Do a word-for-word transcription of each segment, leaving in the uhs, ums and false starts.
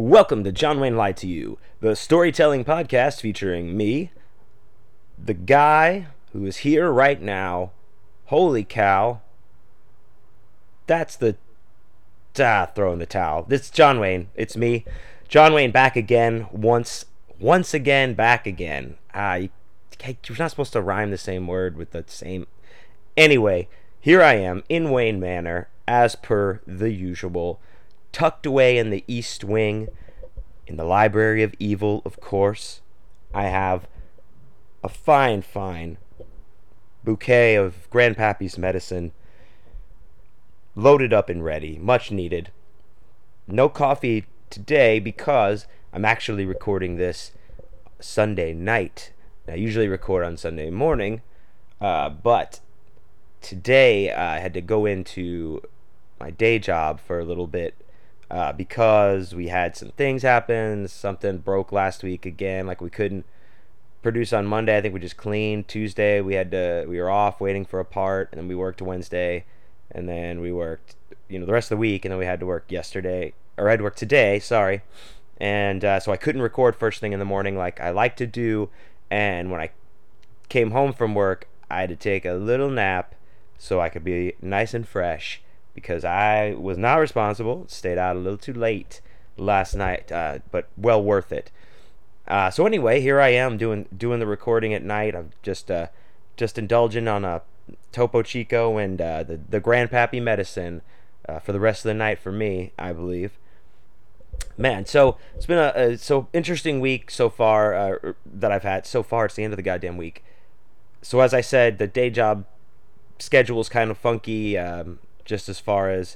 Welcome to John Wayne Lied to You, the storytelling podcast featuring me, the guy who is here right now. Holy cow. That's the... Ah, throwing the towel. This is John Wayne. It's me. John Wayne back again. Once once again, back again. Ah, you, you're not supposed to rhyme the same word with the same... Anyway, here I am in Wayne Manor, as per the usual. Tucked away in the East Wing, in the Library of Evil, of course, I have a fine, fine bouquet of Grandpappy's medicine loaded up and ready, much needed. No coffee today because I'm actually recording this Sunday night. I usually record on Sunday morning, uh, but today uh, I had to go into my day job for a little bit. Uh, because we had some things happen. Something broke last week again. Like we couldn't produce on Monday. I think we just cleaned. Tuesday we had to. We were off waiting for a part, and then we worked Wednesday, and then we worked, you know, the rest of the week, and then we had to work yesterday, or I had to work today. Sorry, and uh, so I couldn't record first thing in the morning like I like to do. And when I came home from work, I had to take a little nap so I could be nice and fresh. Because I was not responsible, stayed out a little too late last night, uh, but well worth it. Uh, so anyway, here I am doing doing the recording at night. I'm just uh, just indulging on a Topo Chico and uh, the the Grandpappy medicine uh, for the rest of the night for me, I believe. Man, so it's been a, a so interesting week so far uh, that I've had. So far, it's the end of the goddamn week. So as I said, the day job schedule is kind of funky. Um, just as far as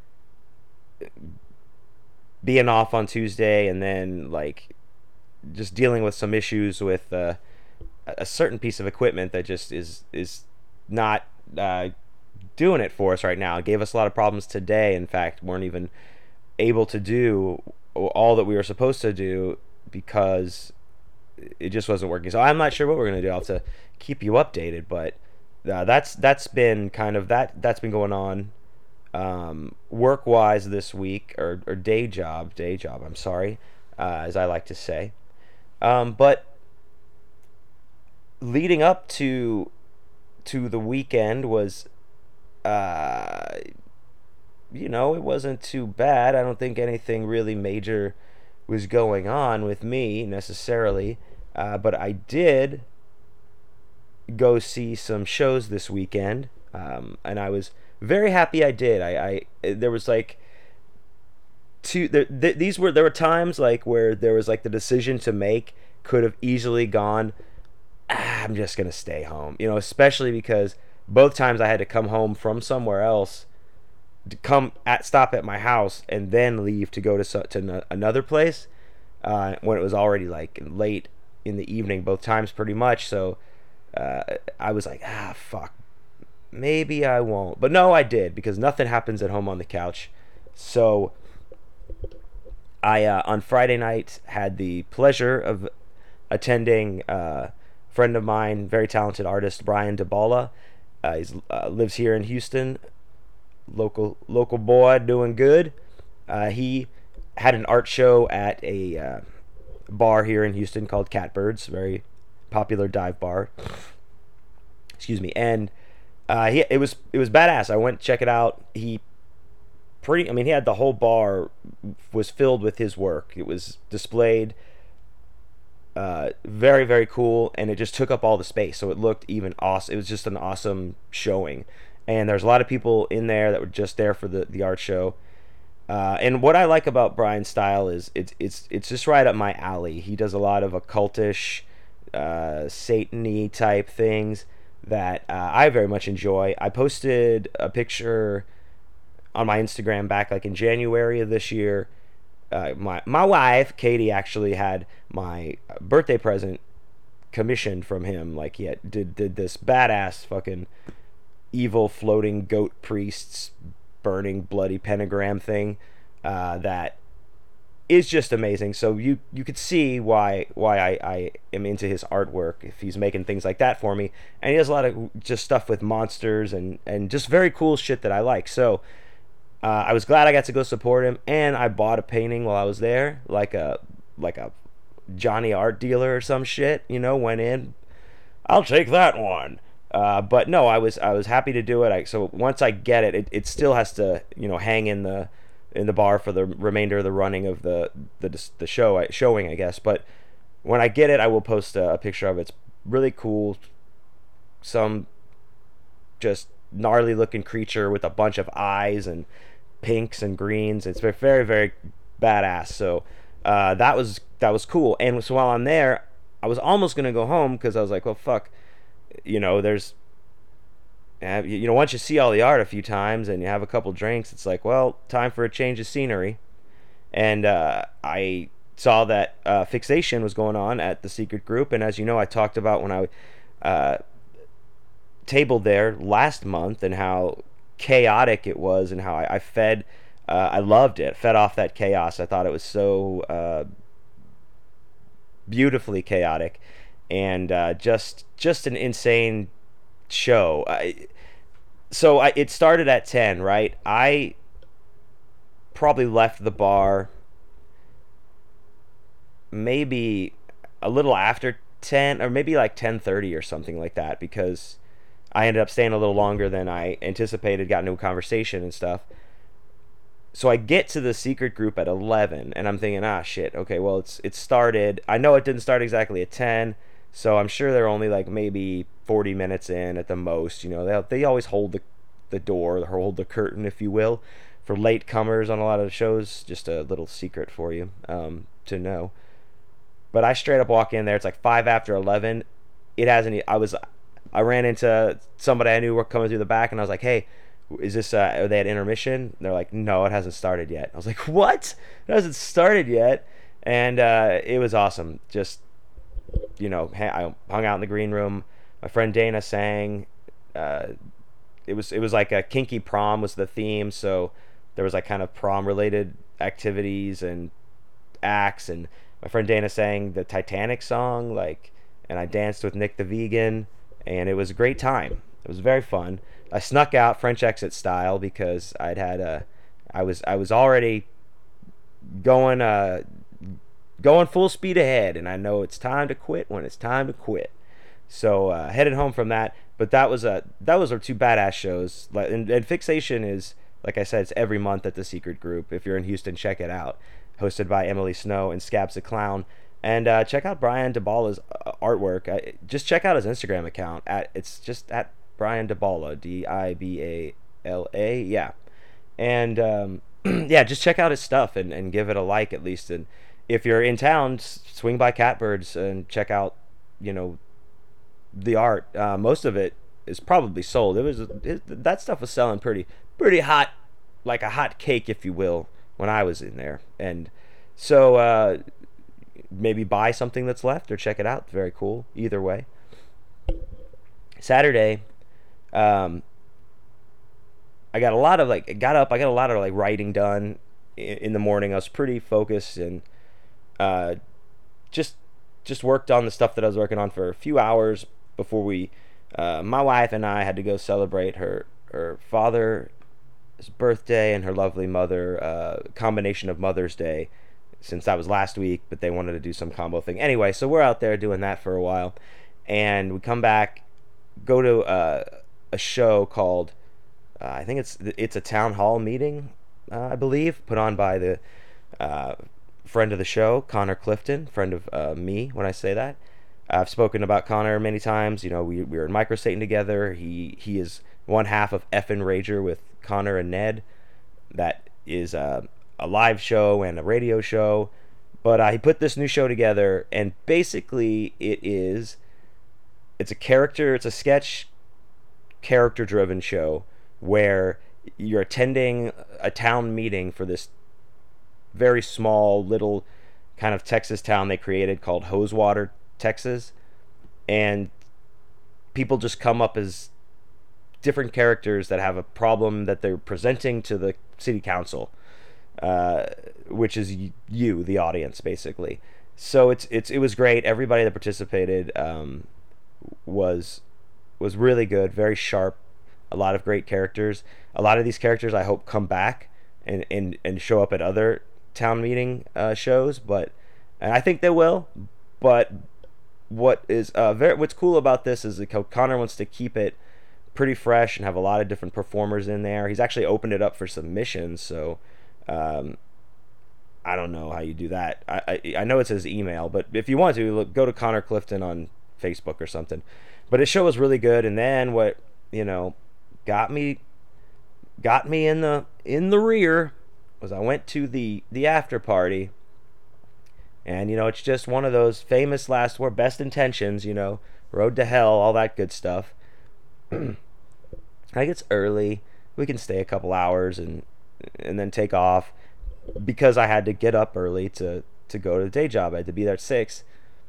being off on Tuesday and then like just dealing with some issues with uh, a certain piece of equipment that just is is not uh, doing it for us right now. It gave us a lot of problems today. In fact, weren't even able to do all that we were supposed to do because it just wasn't working. So I'm not sure what we're gonna do. I'll have to keep you updated, but uh, that's that's been kind of that that's been going on um, work wise this week, or, or day job day job I'm sorry, uh, as I like to say. Um, but leading up to to the weekend was uh, you know, it wasn't too bad. I don't think anything really major was going on with me necessarily, uh, but I did go see some shows this weekend, um, and I was very happy I did. I, I there was like two. There, th- these were there were times like where there was like the decision to make could have easily gone, ah, I'm just gonna stay home, you know, especially because both times I had to come home from somewhere else to come at stop at my house and then leave to go to to another place uh, when it was already like late in the evening both times pretty much. So Uh, I was like, ah, fuck, maybe I won't. But no, I did, because nothing happens at home on the couch. So I, uh, on Friday night, had the pleasure of attending uh, a friend of mine, very talented artist, Brian DeBala. Uh, he uh, lives here in Houston, local local boy, doing good. Uh, he had an art show at a uh, bar here in Houston called Catbirds, very popular dive bar. Excuse me. And uh, he it was it was badass. I went to check it out. He pretty I mean he had the whole bar was filled with his work. It was displayed, uh, very very cool, and it just took up all the space. So it looked even awesome. It was just an awesome showing. And there's a lot of people in there that were just there for the the art show. Uh, and what I like about Brian's style is it's it's it's just right up my alley. He does a lot of occultish, uh Satan-y type things that uh, I very much enjoy. I posted a picture on my Instagram back like in January of this year. Uh, my my wife Katie actually had my birthday present commissioned from him. Like he had, did did this badass fucking evil floating goat priests burning bloody pentagram thing uh, that is just amazing. So you you could see why why I, I am into his artwork if he's making things like that for me. And he has a lot of just stuff with monsters and and just very cool shit that I like. So uh, I was glad I got to go support him, and I bought a painting while I was there, like a like a Johnny art dealer or some shit. You know, went in, I'll take that one. Uh, but no, I was I was happy to do it. I, so once I get it, it, it still has to, you know, hang in the in the bar for the remainder of the running of the the the show showing, I guess. But when I get it, I will post a, a picture of it. It's really cool. Some just gnarly looking creature with a bunch of eyes and pinks and greens. It's very very very badass. So uh, that was that was cool. And so while I'm there, I was almost gonna go home because I was like, well, fuck, you know, there's, you know, once you see all the art a few times and you have a couple drinks, it's like, well, time for a change of scenery. And uh, I saw that uh, Fixation was going on at the Secret Group, and as you know, I talked about when I uh, tabled there last month and how chaotic it was and how I, I fed. Uh, I loved it. Fed off that chaos. I thought it was so uh, beautifully chaotic, and uh, just just an insane show. I, so I, it started at ten, right? I probably left the bar maybe a little after ten, or maybe like ten thirty or something like that, because I ended up staying a little longer than I anticipated, got into a conversation and stuff. So I get to the Secret Group at eleven, and I'm thinking, ah, shit, okay, well, it's it started. I know it didn't start exactly at ten, so I'm sure they're only like maybe forty minutes in at the most. You know, they they always hold the the door, hold the curtain, if you will, for late comers on a lot of the shows. Just a little secret for you um, to know. But I straight up walk in there. It's like five after eleven. It hasn't. I was. I ran into somebody I knew were coming through the back, and I was like, hey, is this uh are they at intermission? They're like, no, it hasn't started yet. I was like, what? It hasn't started yet. And uh it was awesome. Just, you know, I hung out in the green room. My friend Dana sang. uh it was it was like a kinky prom was the theme, so there was like kind of prom related activities and acts, and my friend Dana sang the Titanic song, like, and I danced with Nick the Vegan, and it was a great time. It was very fun. I snuck out French exit style because I'd had a, I was I was already going uh going full speed ahead, and I know it's time to quit when it's time to quit. So uh, headed home from that, but that was a that was our two badass shows. And, and Fixation is, like I said, it's every month at the Secret Group. If you're in Houston, check it out. Hosted by Emily Snow and Scabs the Clown. And uh, check out Brian DeBala's uh, artwork. I, just check out his Instagram account. At It's just at Brian DeBala, D I B A L A, yeah. And um, yeah, just check out his stuff and, and give it a like at least. And if you're in town, swing by Catbirds and check out, you know, the art. Uh, most of it is probably sold. It was it, that stuff was selling pretty pretty hot, like a hot cake, if you will, when I was in there. And so uh, maybe buy something that's left or check it out. Very cool. Either way. Saturday, um, I got a lot of like got up. I got a lot of like writing done in, in the morning. I was pretty focused and uh, just just worked on the stuff that I was working on for a few hours before we. Uh, my wife and I had to go celebrate her her father's birthday and her lovely mother. Uh, combination of Mother's Day, since that was last week, but they wanted to do some combo thing anyway. So we're out there doing that for a while, and we come back, go to uh, a show called. Uh, I think it's it's a town hall meeting, uh, I believe, put on by the uh, friend of the show, Connor Clifton, friend of uh, me. When I say that, I've spoken about Connor many times. You know, we we were in Microstating together. He he is one half of Effin' Rager with Connor and Ned. That is uh, a live show and a radio show. But uh, he put this new show together, and basically it is it's a character, it's a sketch character-driven show where you're attending a town meeting for this very small little kind of Texas town they created called Hosewater, Texas, and people just come up as different characters that have a problem that they're presenting to the city council, uh, which is you, the audience, basically. So it's it's it was great. Everybody that participated um, was was really good, very sharp. A lot of great characters. A lot of these characters I hope come back. and and, and show up at other town meeting uh, shows, but and I think they will. But what is uh, very what's cool about this is that Connor wants to keep it pretty fresh and have a lot of different performers in there. He's actually opened it up for submissions, so um, I don't know how you do that. I, I I know it says email, but if you want to, look, go to Connor Clifton on Facebook or something. But his show was really good, and then what you know got me got me in the in the rear was I went to the the after party, and you know it's just one of those famous last word, best intentions, you know, road to hell, all that good stuff. Like it's early, we can stay a couple hours and and then take off because I had to get up early to to go to the day job. I had to be there at six.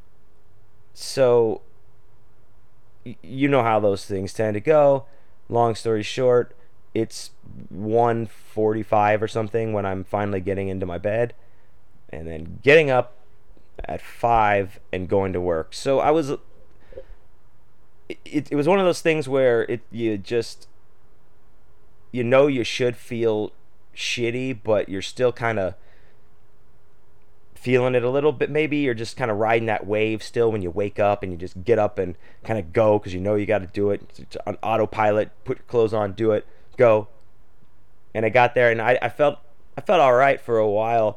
So you know how those things tend to go. Long story short, it's one forty-five or something when I'm finally getting into my bed, and then getting up at five and going to work. So I was it, it was one of those things where it you just you know you should feel shitty, but you're still kind of feeling it a little bit. Maybe you're just kind of riding that wave still when you wake up and you just get up and kind of go because you know you got to do it. It's on autopilot, put your clothes on, do it, go. And I got there and I, I felt I felt all right for a while,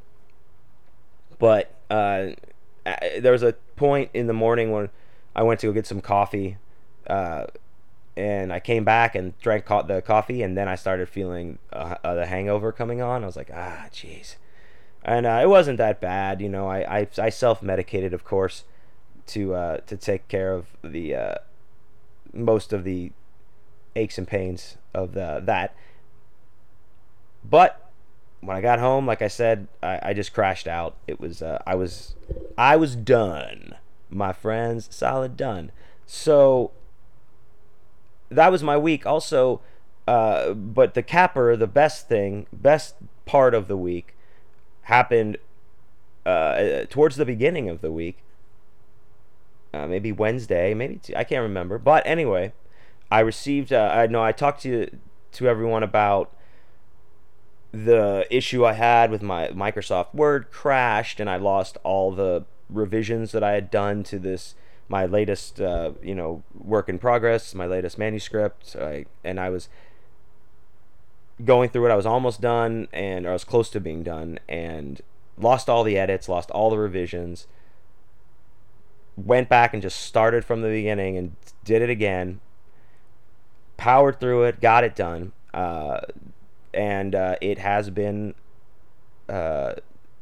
but uh, there was a point in the morning when I went to go get some coffee, uh, and I came back and drank co- the coffee, and then I started feeling uh, uh, the hangover coming on. I was like, ah, jeez. And uh, it wasn't that bad, you know. I, I, I self-medicated, of course, to uh, to take care of the uh, most of the aches and pains of the, that. But when I got home, like I said, I, I just crashed out. It was uh, I was I was done, my friends, solid done. So that was my week. Also, uh, but the capper, the best thing, best part of the week happened uh, towards the beginning of the week. Uh, maybe Wednesday, maybe t- I can't remember. But anyway, I received. Uh, I know I talked to to everyone about the issue I had with my Microsoft Word crashed, and I lost all the revisions that I had done to this my latest uh, you know work in progress, my latest manuscript. I, and I was going through it. I was almost done, and or I was close to being done, and lost all the edits, lost all the revisions. Went back and just started from the beginning and did it again. Powered through it, got it done, uh, and uh, it has been uh,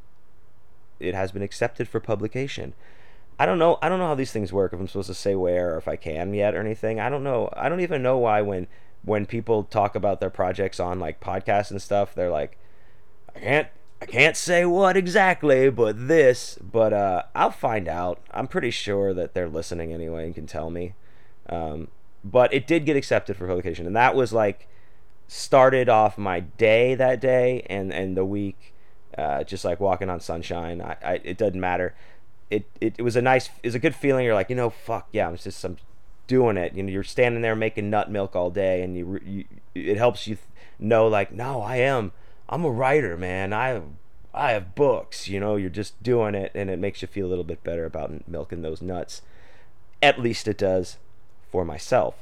it has been accepted for publication. I don't know. I don't know how these things work. If I'm supposed to say where, or if I can yet, or anything. I don't know. I don't even know why when when people talk about their projects on like podcasts and stuff, they're like, I can't I can't say what exactly, but this. But uh, I'll find out. I'm pretty sure that they're listening anyway and can tell me. Um, but it did get accepted for publication, and that was like started off my day that day and and the week, uh, just like walking on sunshine. I, I it doesn't matter. It, it it was a nice, it was a good feeling. You're like, you know, fuck yeah, I'm just I'm doing it. You know, you're standing there making nut milk all day, and you, you it helps you know, like, no, I am. I'm a writer, man. I I have books. You know, you're just doing it, and it makes you feel a little bit better about milking those nuts. At least it does for myself.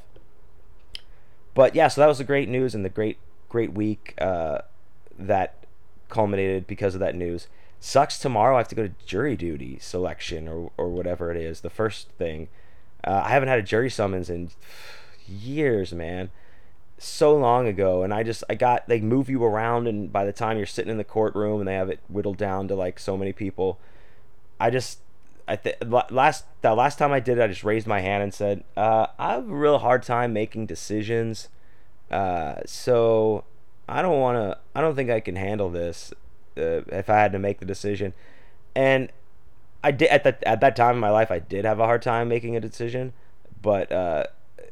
But yeah, so that was the great news and the great great week uh, that culminated because of that news. Sucks tomorrow I have to go to jury duty selection or or whatever it is. The first thing. Uh, I haven't had a jury summons in years, man. So long ago, and I just I got they move you around, and by the time you're sitting in the courtroom and they have it whittled down to like so many people, I just I th- last the last time I did it, I just raised my hand and said, uh, I have a real hard time making decisions, uh, so I don't want to. I don't think I can handle this uh, if I had to make the decision, and I did at that at that time in my life. I did have a hard time making a decision, but uh,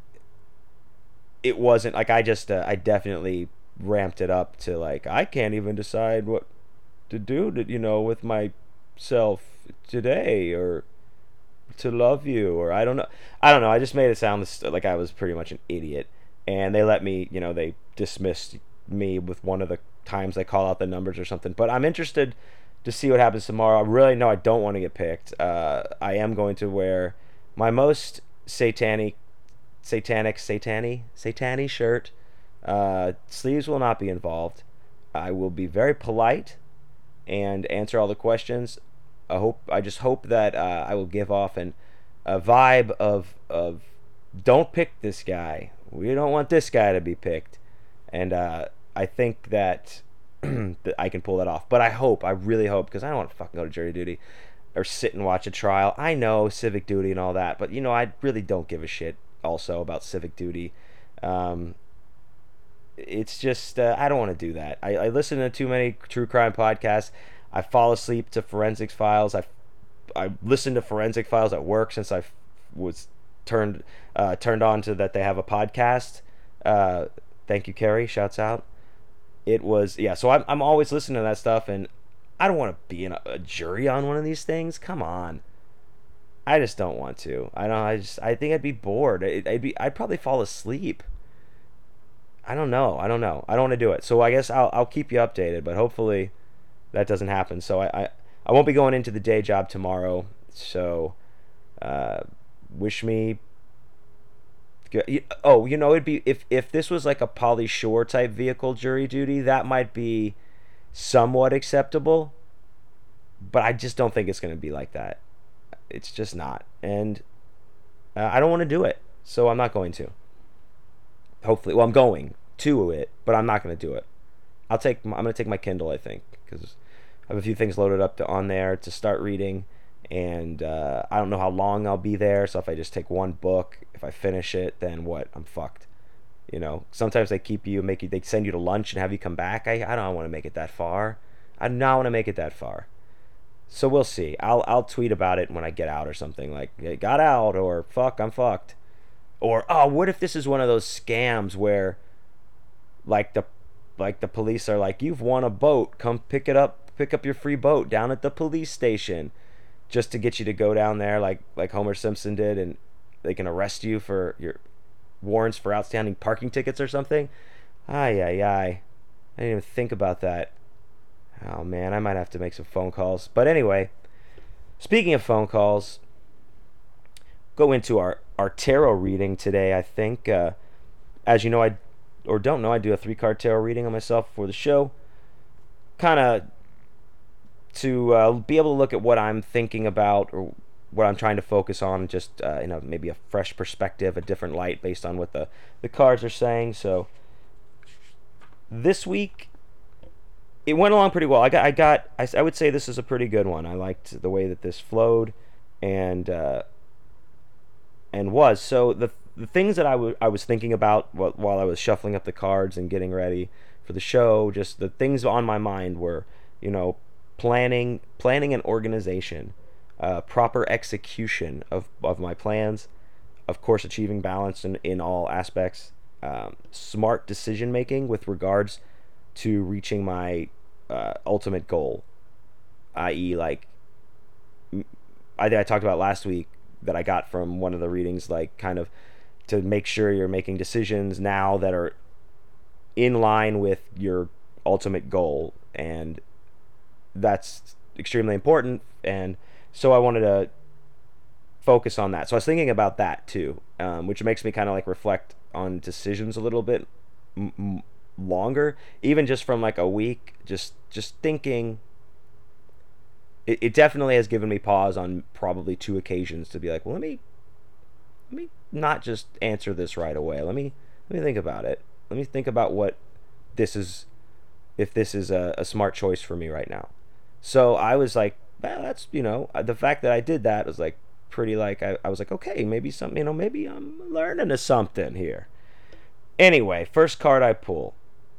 it wasn't like I just uh, I definitely ramped it up to like I can't even decide what to do to, you know with myself today, or to love you, or I don't know I don't know I just made it sound like I was pretty much an idiot, and they let me, you know they dismissed me with one of the times they call out the numbers or something. But I'm interested to see what happens tomorrow. I really know I don't want to get picked. Uh, I am going to wear my most satanic, satanic, satani, satani shirt. Uh, sleeves will not be involved. I will be very polite and answer all the questions. I hope. I just hope that uh, I will give off an a vibe of of don't pick this guy. We don't want this guy to be picked, and uh, I think that that I can pull that off. But I hope, I really hope, because I don't want to fucking go to jury duty or sit and watch a trial. I know civic duty and all that, but you know I really don't give a shit also about civic duty. Um, it's just uh, I don't want to do that. I, I listen to too many true crime podcasts. I fall asleep to forensics files. I I listen to forensic files at work since I was turned uh, turned on to that they have a podcast. Uh, thank you, Carrie. Shouts out. It was yeah. So I'm I'm always listening to that stuff, and I don't want to be in a, a jury on one of these things. Come on. I just don't want to. I don't. I just. I think I'd be bored. It, I'd be. I'd probably fall asleep. I don't know. I don't know. I don't want to do it. So I guess I'll I'll keep you updated, but hopefully that doesn't happen. So I I, I won't be going into the day job tomorrow. So uh, wish me. Oh, you know, it'd be if if this was like a Pauly Shore type vehicle jury duty, that might be somewhat acceptable. But I just don't think it's going to be like that. It's just not, and uh, I don't want to do it, so I'm not going to. Hopefully, well, I'm going to it, but I'm not going to do it. I'll take. I'm going to take my Kindle, I think, because I have a few things loaded up to, on there to start reading, and uh, I don't know how long I'll be there. So if I just take one book, if I finish it, then what? I'm fucked. You know, sometimes they keep you, make you, they send you to lunch and have you come back. I, I don't want to make it that far. I do not want to make it that far. So we'll see. I'll I'll tweet about it when I get out or something like hey, got out or fuck I'm fucked, or oh what if this is one of those scams where, like the, like the police are like you've won a boat, come pick it up, pick up your free boat down at the police station, just to get you to go down there like like Homer Simpson did, and they can arrest you for your warrants for outstanding parking tickets or something. Ay ay ay, I didn't even think about that. Oh man, I might have to make some phone calls. But anyway, speaking of phone calls, go into our, our tarot reading today, I think. Uh, as you know, I or don't know, I do a three-card tarot reading on myself for the show. Kind of to uh, be able to look at what I'm thinking about or what I'm trying to focus on, just uh, in a maybe a fresh perspective, a different light based on what the, the cards are saying. So this week, it went along pretty well. I got, I got, I, I would say this is a pretty good one. I liked the way that this flowed, and uh, and was so the the things that I, w- I was thinking about while, while I was shuffling up the cards and getting ready for the show. Just the things on my mind were, you know, planning, planning and organization, uh, proper execution of of my plans, of course, achieving balance in in all aspects, um, smart decision making with regards to reaching my uh, ultimate goal, that is, like I, I talked about last week that I got from one of the readings, like kind of to make sure you're making decisions now that are in line with your ultimate goal, and that's extremely important. And so I wanted to focus on that. So I was thinking about that too, um, which makes me kind of like reflect on decisions a little bit m- longer, even just from like a week, just just thinking. It, it definitely has given me pause on probably two occasions to be like, well, let me let me not just answer this right away. Let me let me think about it. Let me think about what this is, if this is a, a smart choice for me right now. So I was like, well, that's, you know, the fact that I did that was like pretty, like I, I was like, okay, maybe something, you know, maybe I'm learning of something here. Anyway, first card I pull.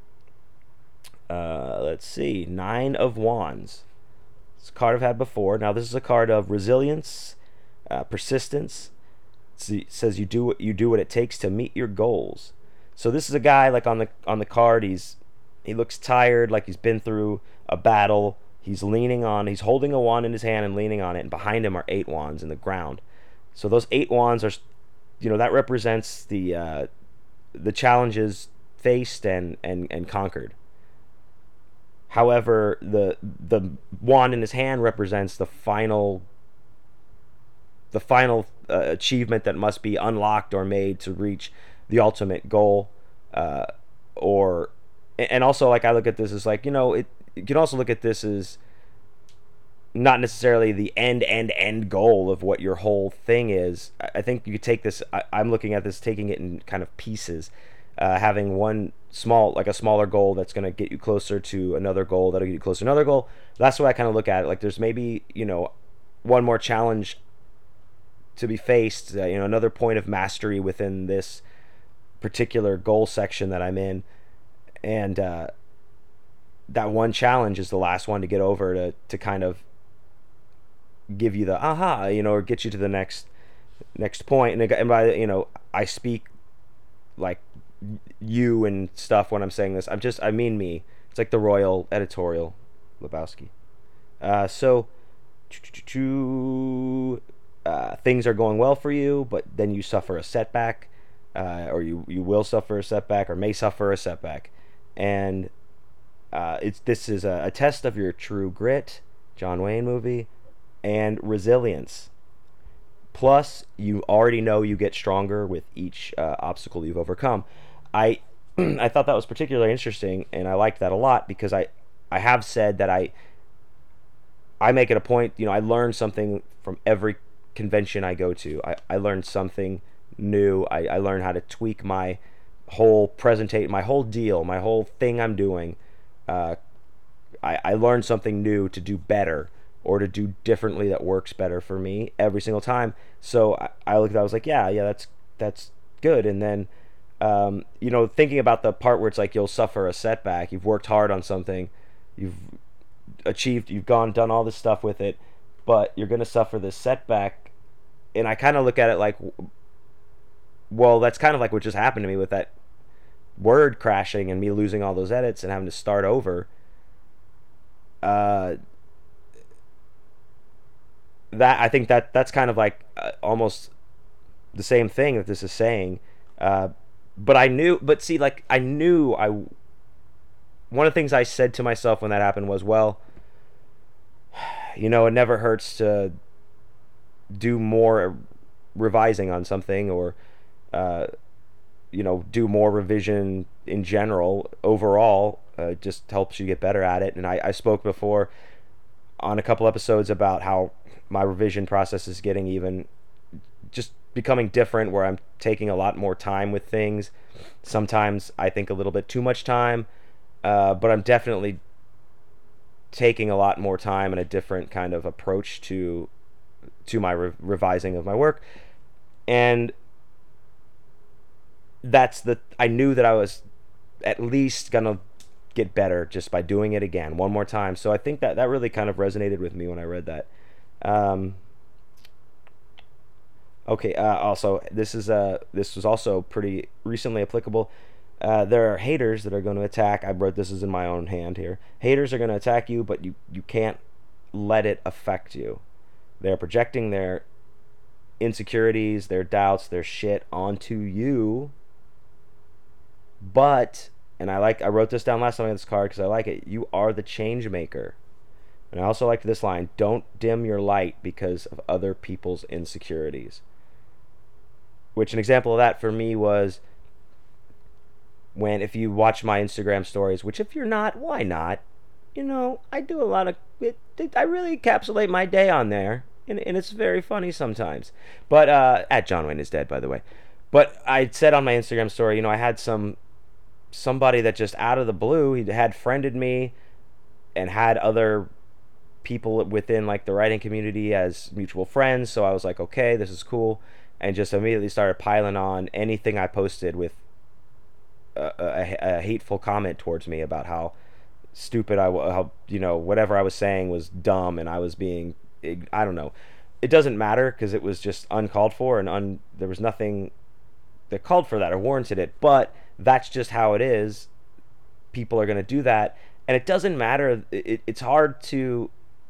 Uh, let's see, Nine of Wands. It's a card I've had before. Now this is a card of resilience, uh, persistence. It says you do what you do what it takes to meet your goals. So this is a guy like on the on the card. He's he looks tired, like he's been through a battle. He's leaning on. He's holding a wand in his hand and leaning on it. And behind him are eight wands in the ground. So those eight wands are, you know, that represents the uh, the challenges faced and and and conquered. However, the the wand in his hand represents the final the final uh, achievement that must be unlocked or made to reach the ultimate goal. Uh, or and also, like, I look at this as, like, you know, it you can also look at this as not necessarily the end end end goal of what your whole thing is. I think you could take this. I, I'm looking at this, taking it in kind of pieces, uh, having one small, like a smaller goal that's going to get you closer to another goal that'll get you closer to another goal. That's the way I kind of look at it. Like, there's maybe, you know, one more challenge to be faced. Uh, you know, another point of mastery within this particular goal section that I'm in, and uh, that one challenge is the last one to get over to to kind of give you the aha, you know, or get you to the next next point. And, and by, you know, I speak like you and stuff when I'm saying this. I'm just, I mean me. It's like the royal editorial, Lebowski. Uh, so, uh, things are going well for you, but then you suffer a setback, uh, or you you will suffer a setback, or may suffer a setback, and uh, it's this is a, a test of your true grit. John Wayne movie. And resilience. Plus, you already know you get stronger with each uh, obstacle you've overcome. I I thought that was particularly interesting, and I liked that a lot because I I have said that I I make it a point. You know, I learn something from every convention I go to. I I learn something new. I I learn how to tweak my whole presentate, my whole deal, my whole thing I'm doing. Uh, I I learn something new to do better, or to do differently that works better for me every single time. So I, I looked at that, I was like, yeah, yeah, that's that's good. And then, um, you know, thinking about the part where it's like you'll suffer a setback, you've worked hard on something, you've achieved, you've gone, done all this stuff with it, but you're going to suffer this setback. And I kind of look at it like, well, that's kind of like what just happened to me with that word crashing and me losing all those edits and having to start over. Uh, that I think that that's kind of like uh, almost the same thing that this is saying. Uh, but I knew, but see, like I knew I. One of the things I said to myself when that happened was, well, you know, it never hurts to do more revising on something, or, uh, you know, do more revision in general overall. Uh, it just helps you get better at it. And I, I spoke before on a couple episodes about how my revision process is getting even just becoming different, where I'm taking a lot more time with things. Sometimes I think a little bit too much time, uh, but I'm definitely taking a lot more time and a different kind of approach to to my re- revising of my work. And that's the I knew that I was at least gonna get better just by doing it again one more time. So I think that that really kind of resonated with me when I read that. Um, okay. Uh, also, this is uh this was also pretty recently applicable. Uh, there are haters that are going to attack. I wrote this is in my own hand here. Haters are going to attack you, but you you can't let it affect you. They're projecting their insecurities, their doubts, their shit onto you. But, and I like I wrote this down last time on this card because I like it. You are the change maker. And I also like this line, don't dim your light because of other people's insecurities. Which an example of that for me was when, if you watch my Instagram stories, which if you're not, why not? You know, I do a lot of, it, it, I really encapsulate my day on there. And, and it's very funny sometimes. But, uh, at John Wayne is dead, by the way. But I said on my Instagram story, you know, I had some, somebody that just out of the blue, he had friended me and had other people within like the writing community as mutual friends. So I was like, okay, this is cool, and just immediately started piling on anything I posted with a, a, a hateful comment towards me about how stupid I was, how, you know, whatever I was saying was dumb and I was being, I don't know. It doesn't matter because it was just uncalled for, and un, there was nothing that called for that or warranted it. But that's just how it is. People are going to do that, and it doesn't matter. It, it's hard to,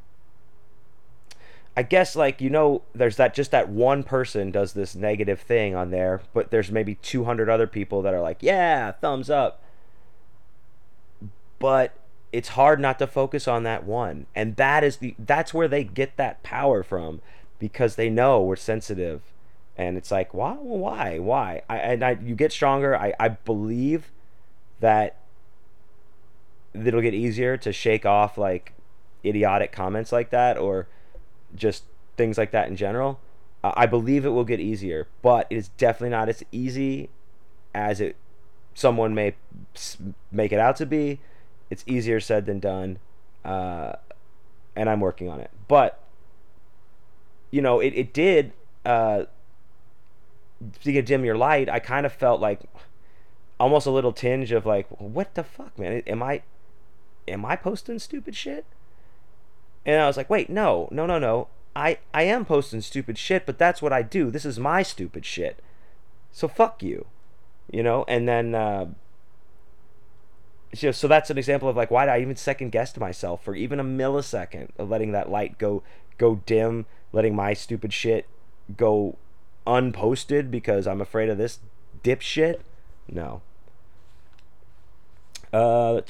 I guess, like, you know, there's that just that one person does this negative thing on there, but there's maybe two hundred other people that are like, yeah, thumbs up. But it's hard not to focus on that one, and that is the that's where they get that power from, because they know we're sensitive, and it's like, why, why, why? I and I you get stronger. I I believe that it'll get easier to shake off like idiotic comments like that, or just things like that in general. Uh, I believe it will get easier, but it is definitely not as easy as it someone may make it out to be. It's easier said than done, uh, and I'm working on it. But you know, it it did. Uh, to get dim your light, I kind of felt like almost a little tinge of like, what the fuck, man? Am I am I posting stupid shit? And I was like, wait, no, no, no, no. I I am posting stupid shit, but that's what I do. This is my stupid shit. So fuck you, you know. And then, uh, so, so that's an example of like, why did I even second guess myself for even a millisecond of letting that light go go dim, letting my stupid shit go unposted because I'm afraid of this dipshit? No. Uh,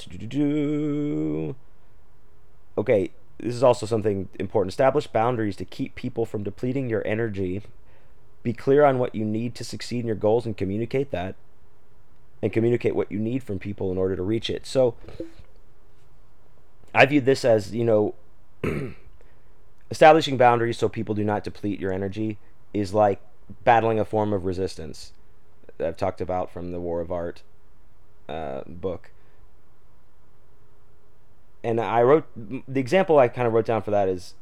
okay, this is also something important. Establish boundaries to keep people from depleting your energy. Be clear on what you need to succeed in your goals and communicate that. And communicate what you need from people in order to reach it. So I view this as, you know, establishing boundaries so people do not deplete your energy is like battling a form of resistance that I've talked about from the War of Art uh, book. And I wrote the example I kind of wrote down for that is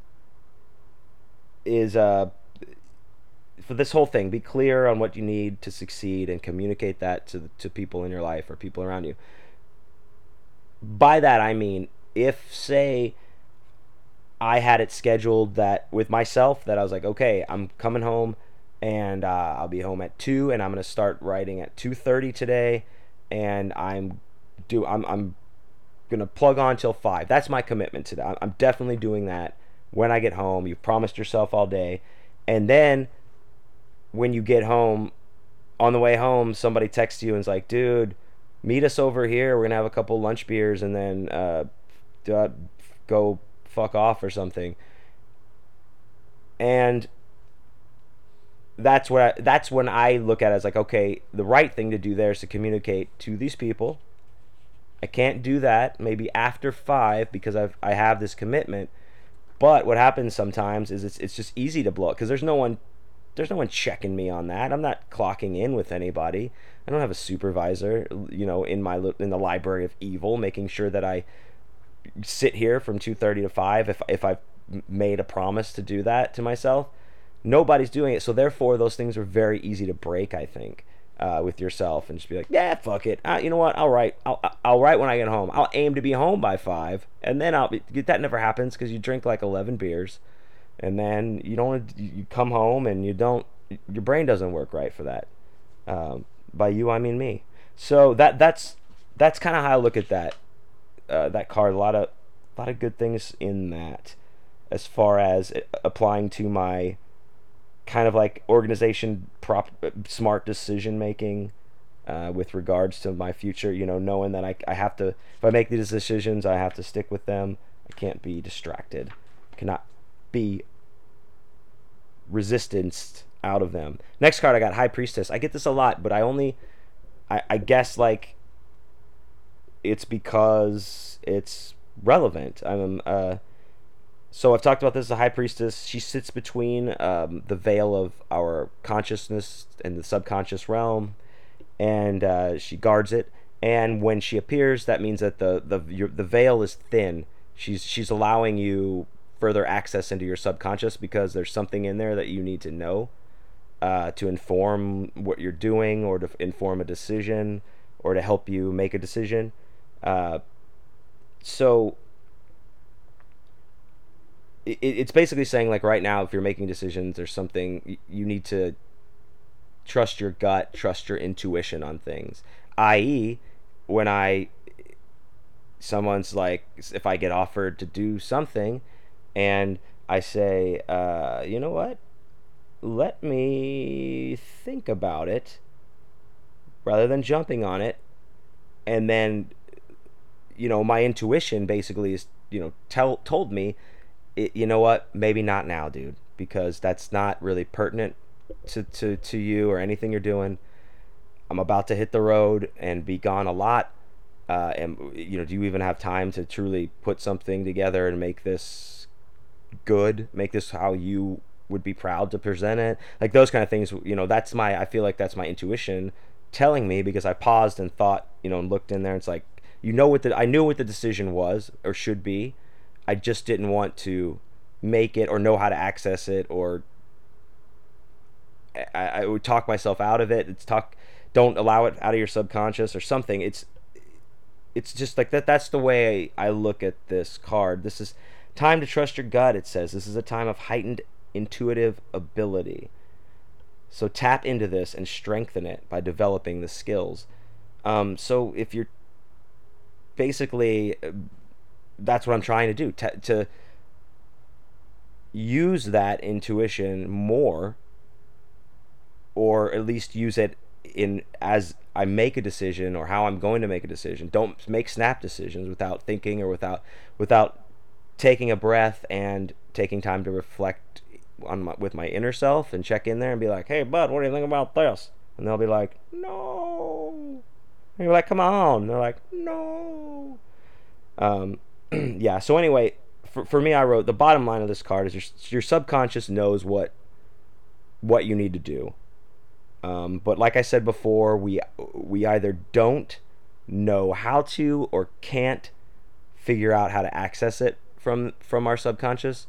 is uh, for this whole thing. Be clear on what you need to succeed and communicate that to to people in your life or people around you. By that I mean, if say I had it scheduled that with myself that I was like, okay, I'm coming home and uh, I'll be home at two, and I'm gonna start writing at two thirty today, and I'm do I'm I'm gonna plug on till five. That's my commitment to that. I'm definitely doing that when I get home. You've promised yourself all day, and then when you get home, on the way home, somebody texts you and is like, dude, meet us over here. We're gonna have a couple lunch beers and then uh, go fuck off or something. And that's what I, that's when I look at it as like, okay, the right thing to do there is to communicate to these people. I can't do that maybe after five because I've I have this commitment. But what happens sometimes is it's it's just easy to blow it because there's no one there's no one checking me on that. I'm not clocking in with anybody. I don't have a supervisor, you know, in my in the library of evil making sure that I sit here from two thirty to five if if I've made a promise to do that to myself. Nobody's doing it, so therefore those things are very easy to break, I think, uh, with yourself, and just be like, yeah, fuck it. Uh, you know what? I'll write. I'll I'll write when I get home. I'll aim to be home by five, and then I'll be. That never happens because you drink like eleven beers, and then you don't. You come home and you don't. Your brain doesn't work right for that. Um, by you, I mean me. So that that's that's kind of how I look at that uh, that card. A lot of a lot of good things in that, as far as applying to my kind of like organization, prop, smart decision making uh, with regards to my future. You know, knowing that I, I have to, if I make these decisions, I have to stick with them. I can't be distracted. I cannot be resistance out of them. Next card I got, High Priestess. I get this a lot, but I only, I, I guess like it's because it's relevant. I'm uh So I've talked about this. The High Priestess, she sits between um, the veil of our consciousness and the subconscious realm, and uh, she guards it. And when she appears, that means that the the your, the veil is thin. She's she's allowing you further access into your subconscious because there's something in there that you need to know uh, to inform what you're doing, or to inform a decision, or to help you make a decision. Uh, so. It's basically saying like right now, if you're making decisions, there's something you need to trust your gut, trust your intuition on things. that is, when I someone's like, if I get offered to do something, and I say, uh, you know what? Let me think about it, rather than jumping on it, and then you know, my intuition basically is, you know, tell told me, it, you know what, maybe not now, dude, because that's not really pertinent to, to, to you or anything you're doing. I'm about to hit the road and be gone a lot. Uh, and, you know, do you even have time to truly put something together and make this good? Make this how you would be proud to present it? Like those kind of things, you know, that's my, I feel like that's my intuition telling me, because I paused and thought, you know, and looked in there. And it's like, you know what the, I knew what the decision was or should be. I just didn't want to make it or know how to access it, or I, I would talk myself out of it. It's talk, don't allow it out of your subconscious or something. It's it's just like that. That's the way I look at this card. This is time to trust your gut. It says this is a time of heightened intuitive ability. So tap into this and strengthen it by developing the skills. Um, so if you're basically, that's what I'm trying to do, to, to use that intuition more, or at least use it in as I make a decision or how I'm going to make a decision. Don't make snap decisions without thinking or without without taking a breath and taking time to reflect on my, with my inner self, and check in there and be like, "Hey, bud, what do you think about this?" And they'll be like, "No." And you're like, "Come on." And they're like, "No." Um, yeah. So anyway, for for me, I wrote the bottom line of this card is your your subconscious knows what what you need to do. Um, but like I said before, we we either don't know how to or can't figure out how to access it from from our subconscious.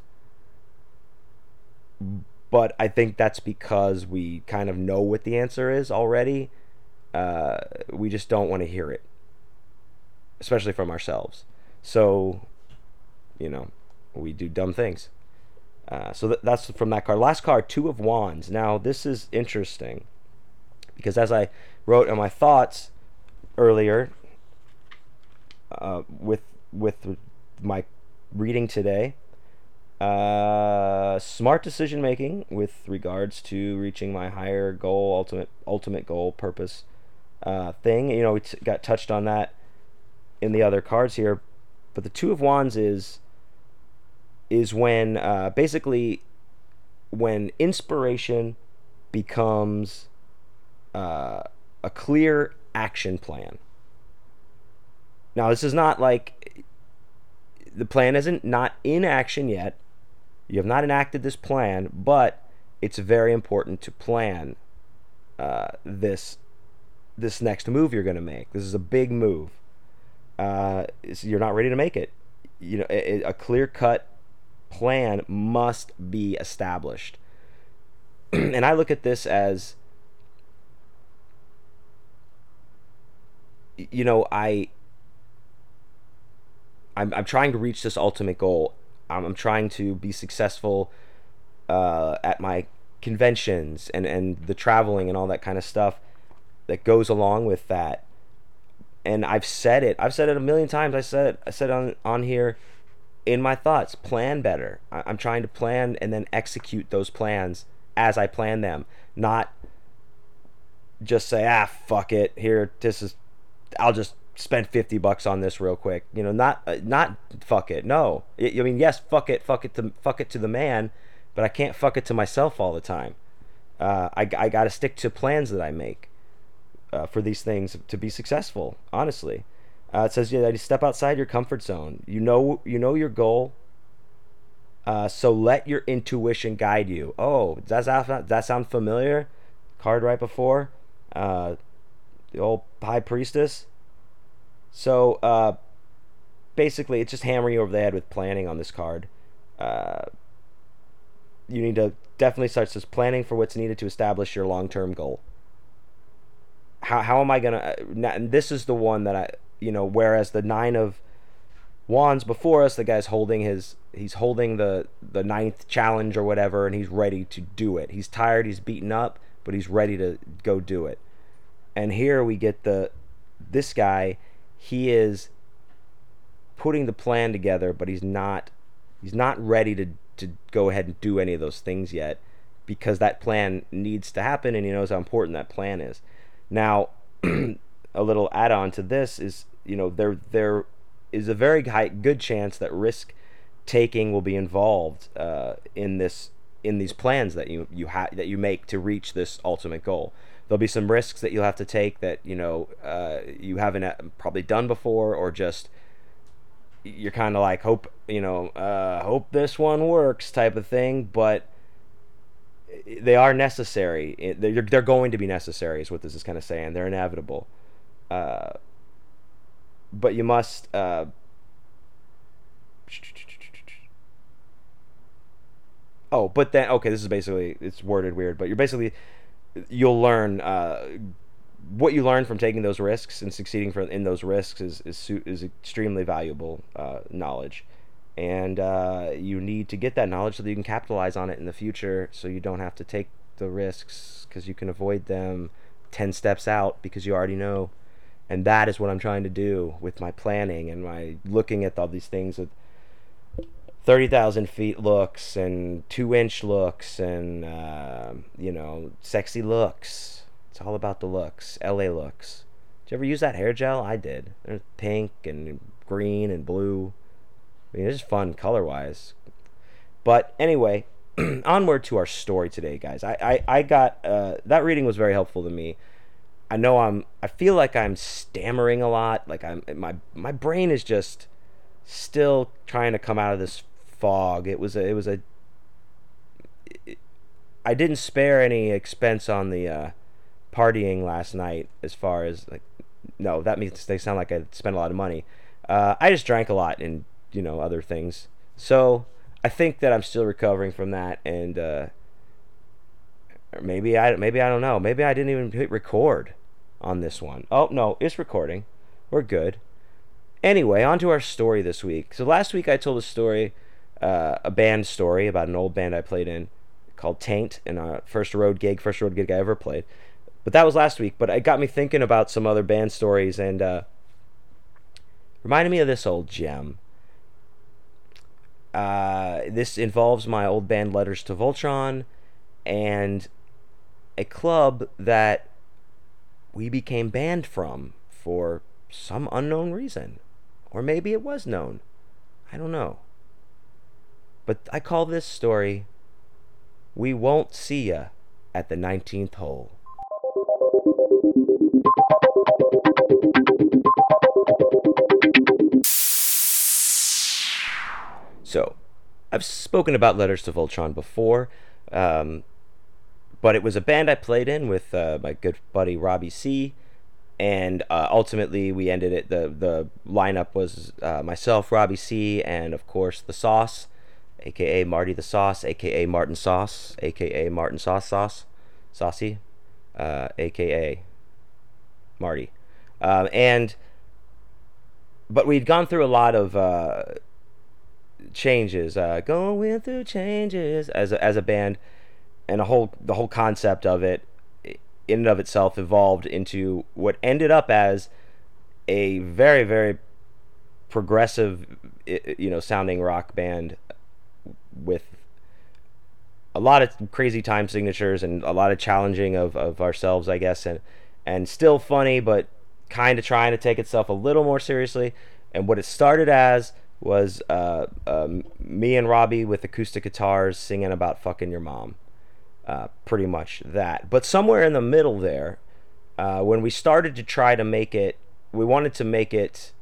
But I think that's because we kind of know what the answer is already. Uh, we just don't want to hear it, especially from ourselves. So, you know, we do dumb things. Uh, so th- that's from that card. Last card, Two of Wands. Now, this is interesting, because as I wrote in my thoughts earlier, uh, with with my reading today, uh, smart decision making with regards to reaching my higher goal, ultimate ultimate goal, purpose, uh, thing. You know, we t- got touched on that in the other cards here, but the Two of Wands is is when uh, basically when inspiration becomes uh, a clear action plan. Now, this is not like the plan isn't not in action yet. You have not enacted this plan, but it's very important to plan uh, this this next move you're going to make. This is a big move. Uh, you're not ready to make it. You know, a, a clear-cut plan must be established. And I look at this as, you know, I I'm, I'm trying to reach this ultimate goal. I'm, I'm trying to be successful uh, at my conventions and, and the traveling and all that kind of stuff that goes along with that. And I've said it. I've said it a million times. I said it. I said on on here in my thoughts. Plan better. I, I'm trying to plan and then execute those plans as I plan them. Not just say, ah, fuck it. Here, this is. I'll just spend fifty bucks on this real quick. You know, not uh, not fuck it. No, I, I mean, yes, fuck it, fuck it to fuck it to the man, but I can't fuck it to myself all the time. Uh, I I got to stick to plans that I make uh, for these things to be successful. Honestly, uh, it says yeah, you step outside your comfort zone. You know you know your goal. Uh, so let your intuition guide you. Oh, does that sound, does that sound familiar? Card right before, uh, the old High Priestess. So uh, basically, it's just hammering you over the head with planning on this card. Uh, you need to definitely start just planning for what's needed to establish your long-term goal. How how am I gonna? And this is the one that I, you know, whereas the Nine of Wands before us, the guy's holding his, he's holding the the ninth challenge or whatever, and he's ready to do it. He's tired, he's beaten up, but he's ready to go do it. And here we get the this guy. He is putting the plan together, but he's not he's not ready to to go ahead and do any of those things yet, because that plan needs to happen, and he knows how important that plan is. Now, a little add-on to this is, you know, they're they're is a very high, good chance that risk taking will be involved uh, in this in these plans that you you ha- that you make to reach this ultimate goal. There'll be some risks that you'll have to take that you know uh, you haven't uh, probably done before, or just you're kind of like hope you know uh, hope this one works type of thing. But they are necessary. They're, they're going to be necessary is what this is kind of saying. They're inevitable. Uh, but you must uh, oh, but then okay, this is basically it's worded weird, but you're basically you'll learn uh, what you learn from taking those risks and succeeding from in those risks is is is extremely valuable uh, knowledge, and uh, you need to get that knowledge so that you can capitalize on it in the future, so you don't have to take the risks because you can avoid them ten steps out because you already know. And that is what I'm trying to do with my planning and my looking at all these things with thirty thousand feet looks and two inch looks and, uh, you know, sexy looks. It's all about the looks. L A looks. Did you ever use that hair gel? I did. There's pink and green and blue. I mean, it's just fun color wise. But anyway, onward to our story today, guys. I, I, I got, uh, that reading was very helpful to me. I know I'm, I feel like I'm stammering a lot. Like I'm, my, my brain is just still trying to come out of this fog. It was a, it was a, it, I didn't spare any expense on the uh, partying last night. As far as like, no, that means they sound like I spent a lot of money. Uh, I just drank a lot and you know other things. So I think that I'm still recovering from that, and uh, maybe I maybe I don't know. Maybe I didn't even hit record on this one. Oh no, it's recording. We're good. Anyway, on to our story this week. So last week I told a story, uh, a band story about an old band I played in called Taint, and our first road gig, first road gig I ever played. But that was last week. But it got me thinking about some other band stories, and uh, reminded me of this old gem. Uh, this involves my old band Letters to Voltron, and a club that we became banned from for some unknown reason. Or maybe it was known. I don't know. But I call this story, We Won't See Ya at the nineteenth Hole. So, I've spoken about Letters to Voltron before, um, but it was a band I played in with uh, my good buddy Robbie C. And uh, ultimately, we ended it. The the lineup was uh, myself, Robbie C., and of course the Sauce, aka Marty the Sauce, aka Martin Sauce, aka Martin Sauce Sauce, Saucy, uh, aka Marty. Um, and but we'd gone through a lot of uh, changes, uh, going through changes as a, as a band, and a whole the whole concept of it in and of itself evolved into what ended up as a very very progressive you know sounding rock band with a lot of crazy time signatures and a lot of challenging of, of ourselves, I guess, and and still funny, but kind of trying to take itself a little more seriously. And what it started as was uh, um, me and Robbie with acoustic guitars singing about fucking your mom. Uh, pretty much that. But somewhere in the middle there, uh, when we started to try to make it, we wanted to make it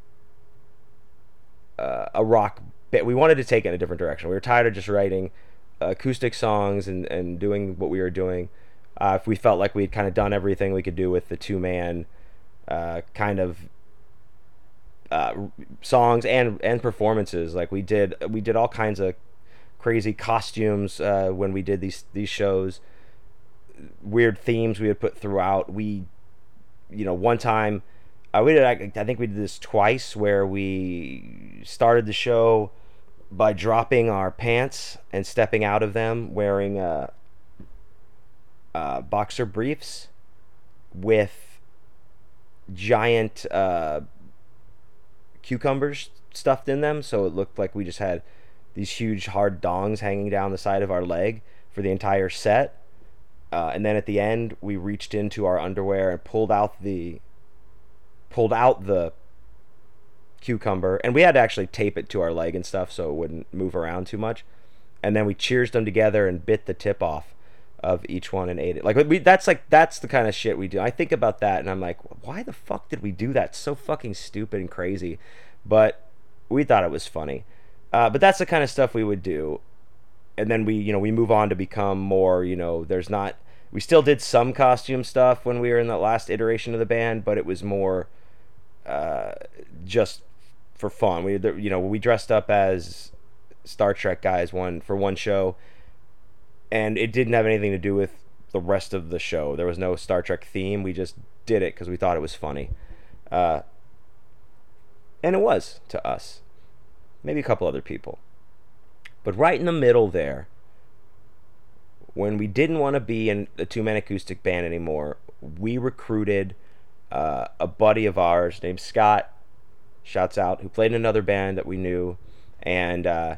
uh, a rock bit. We wanted to take it in a different direction. We were tired of just writing acoustic songs and, and doing what we were doing. Uh, if we felt like we'd kind of done everything we could do with the two-man uh, kind of uh, songs and and performances. Like we did, we did all kinds of crazy costumes uh, when we did these these shows. Weird themes we would put throughout. We, you know, one time, uh, we did. I, I think we did this twice, where we started the show by dropping our pants and stepping out of them, wearing uh, uh, boxer briefs with giant uh, cucumbers stuffed in them, so it looked like we just had these huge hard dongs hanging down the side of our leg for the entire set. Uh, and then at the end, we reached into our underwear and pulled out the pulled out the cucumber, and we had to actually tape it to our leg and stuff so it wouldn't move around too much. And then we cheersed them together and bit the tip off of each one and ate it. Like we, that's like that's the kind of shit we do. I think about that and I'm like, why the fuck did we do that? It's so fucking stupid and crazy, but we thought it was funny. Uh, but that's the kind of stuff we would do. And then we, you know, we move on to become more, you know, there's not. We still did some costume stuff when we were in the last iteration of the band, but it was more uh, just for fun. We, you know, we dressed up as Star Trek guys one for one show, and it didn't have anything to do with the rest of the show. There was no Star Trek theme. We just did it because we thought it was funny, uh, and it was to us, maybe a couple other people, but right in the middle there, when we didn't want to be in a two-man acoustic band anymore, we recruited uh, a buddy of ours named Scott, shouts out, who played in another band that we knew, and uh,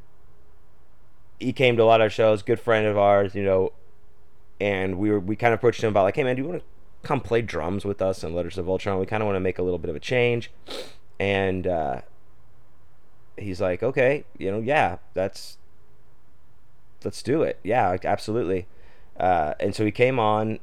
he came to a lot of our shows, good friend of ours, you know, and we were we kind of approached him about like, hey man, do you want to come play drums with us in Letters to Voltron? We kind of want to make a little bit of a change, and uh, he's like, okay, you know, yeah, that's let's do it. Yeah, absolutely. Uh, and so he came on,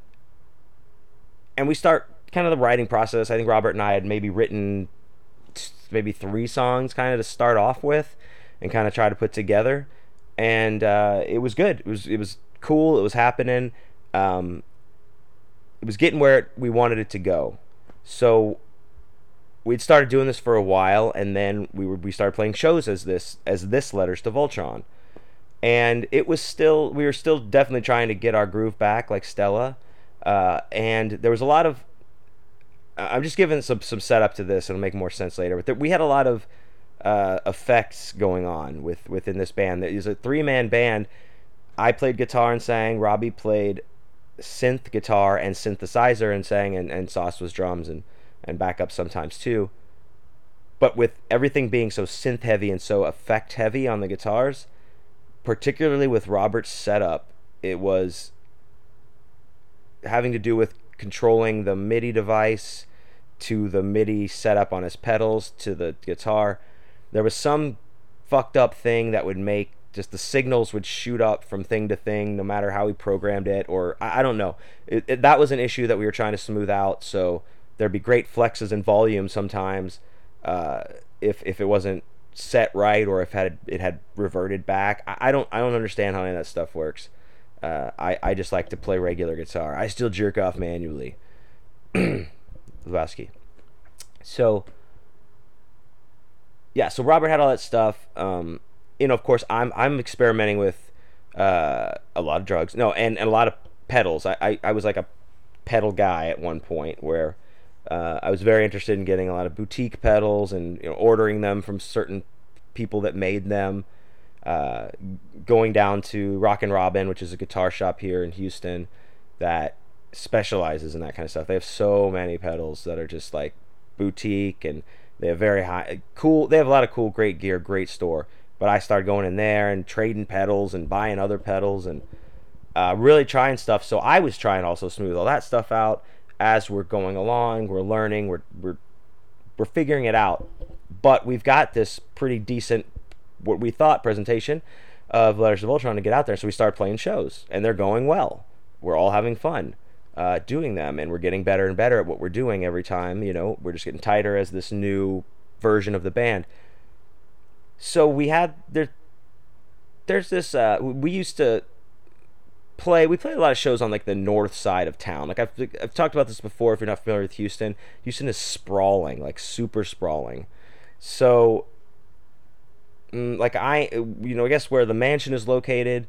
and we start kind of the writing process. I think Robert and I had maybe written maybe three songs kind of to start off with and kind of try to put together. And uh, it was good. It was it was cool. It was happening. Um, it was getting where we wanted it to go. So we'd started doing this for a while, and then we were we started playing shows as this as this Letters to Voltron. And it was still, we were still definitely trying to get our groove back, like Stella. Uh, and there was a lot of, I'm just giving some, some setup to this, it'll make more sense later. But there, we had a lot of uh, effects going on with within this band. It was a three-man band. I played guitar and sang, Robbie played synth guitar and synthesizer and sang, and, and Sauce was drums and, and backup sometimes too. But with everything being so synth-heavy and so effect-heavy on the guitars, particularly with Robert's setup, it was having to do with controlling the MIDI device to the MIDI setup on his pedals to the guitar. There was some fucked up thing that would make just the signals would shoot up from thing to thing no matter how he programmed it, or I, I don't know. It, it, that was an issue that we were trying to smooth out, so there'd be great flexes in volume sometimes uh, if if it wasn't set right, or if had it had reverted back. I, I don't I don't understand how any of that stuff works. Uh, I I just like to play regular guitar. I still jerk off manually. Lebowski. So yeah, so Robert had all that stuff. Um, you know, of course, I'm I'm experimenting with uh, a lot of drugs. No, and, and a lot of pedals. I, I I was like a pedal guy at one point where. Uh, I was very interested in getting a lot of boutique pedals and, you know, ordering them from certain people that made them. Uh, going down to Rockin' Robin, which is a guitar shop here in Houston that specializes in that kind of stuff. They have so many pedals that are just like boutique, and they have very high, cool. They have a lot of cool, great gear, great store. But I started going in there and trading pedals and buying other pedals and uh, really trying stuff. So I was trying to also smooth all that stuff out. As we're going along, we're learning, we're we're we're figuring it out. But we've got this pretty decent, what we thought, presentation of Letters to Voltron to get out there. So we start playing shows, and they're going well. We're all having fun uh, doing them, and we're getting better and better at what we're doing every time. You know, we're just getting tighter as this new version of the band. So we had there. There's this. Uh, we used to. play we played a lot of shows on like the north side of town. Like I've, I've talked about this before. If you're not familiar with Houston, Houston is sprawling, like super sprawling. So like I you know I guess where the mansion is located,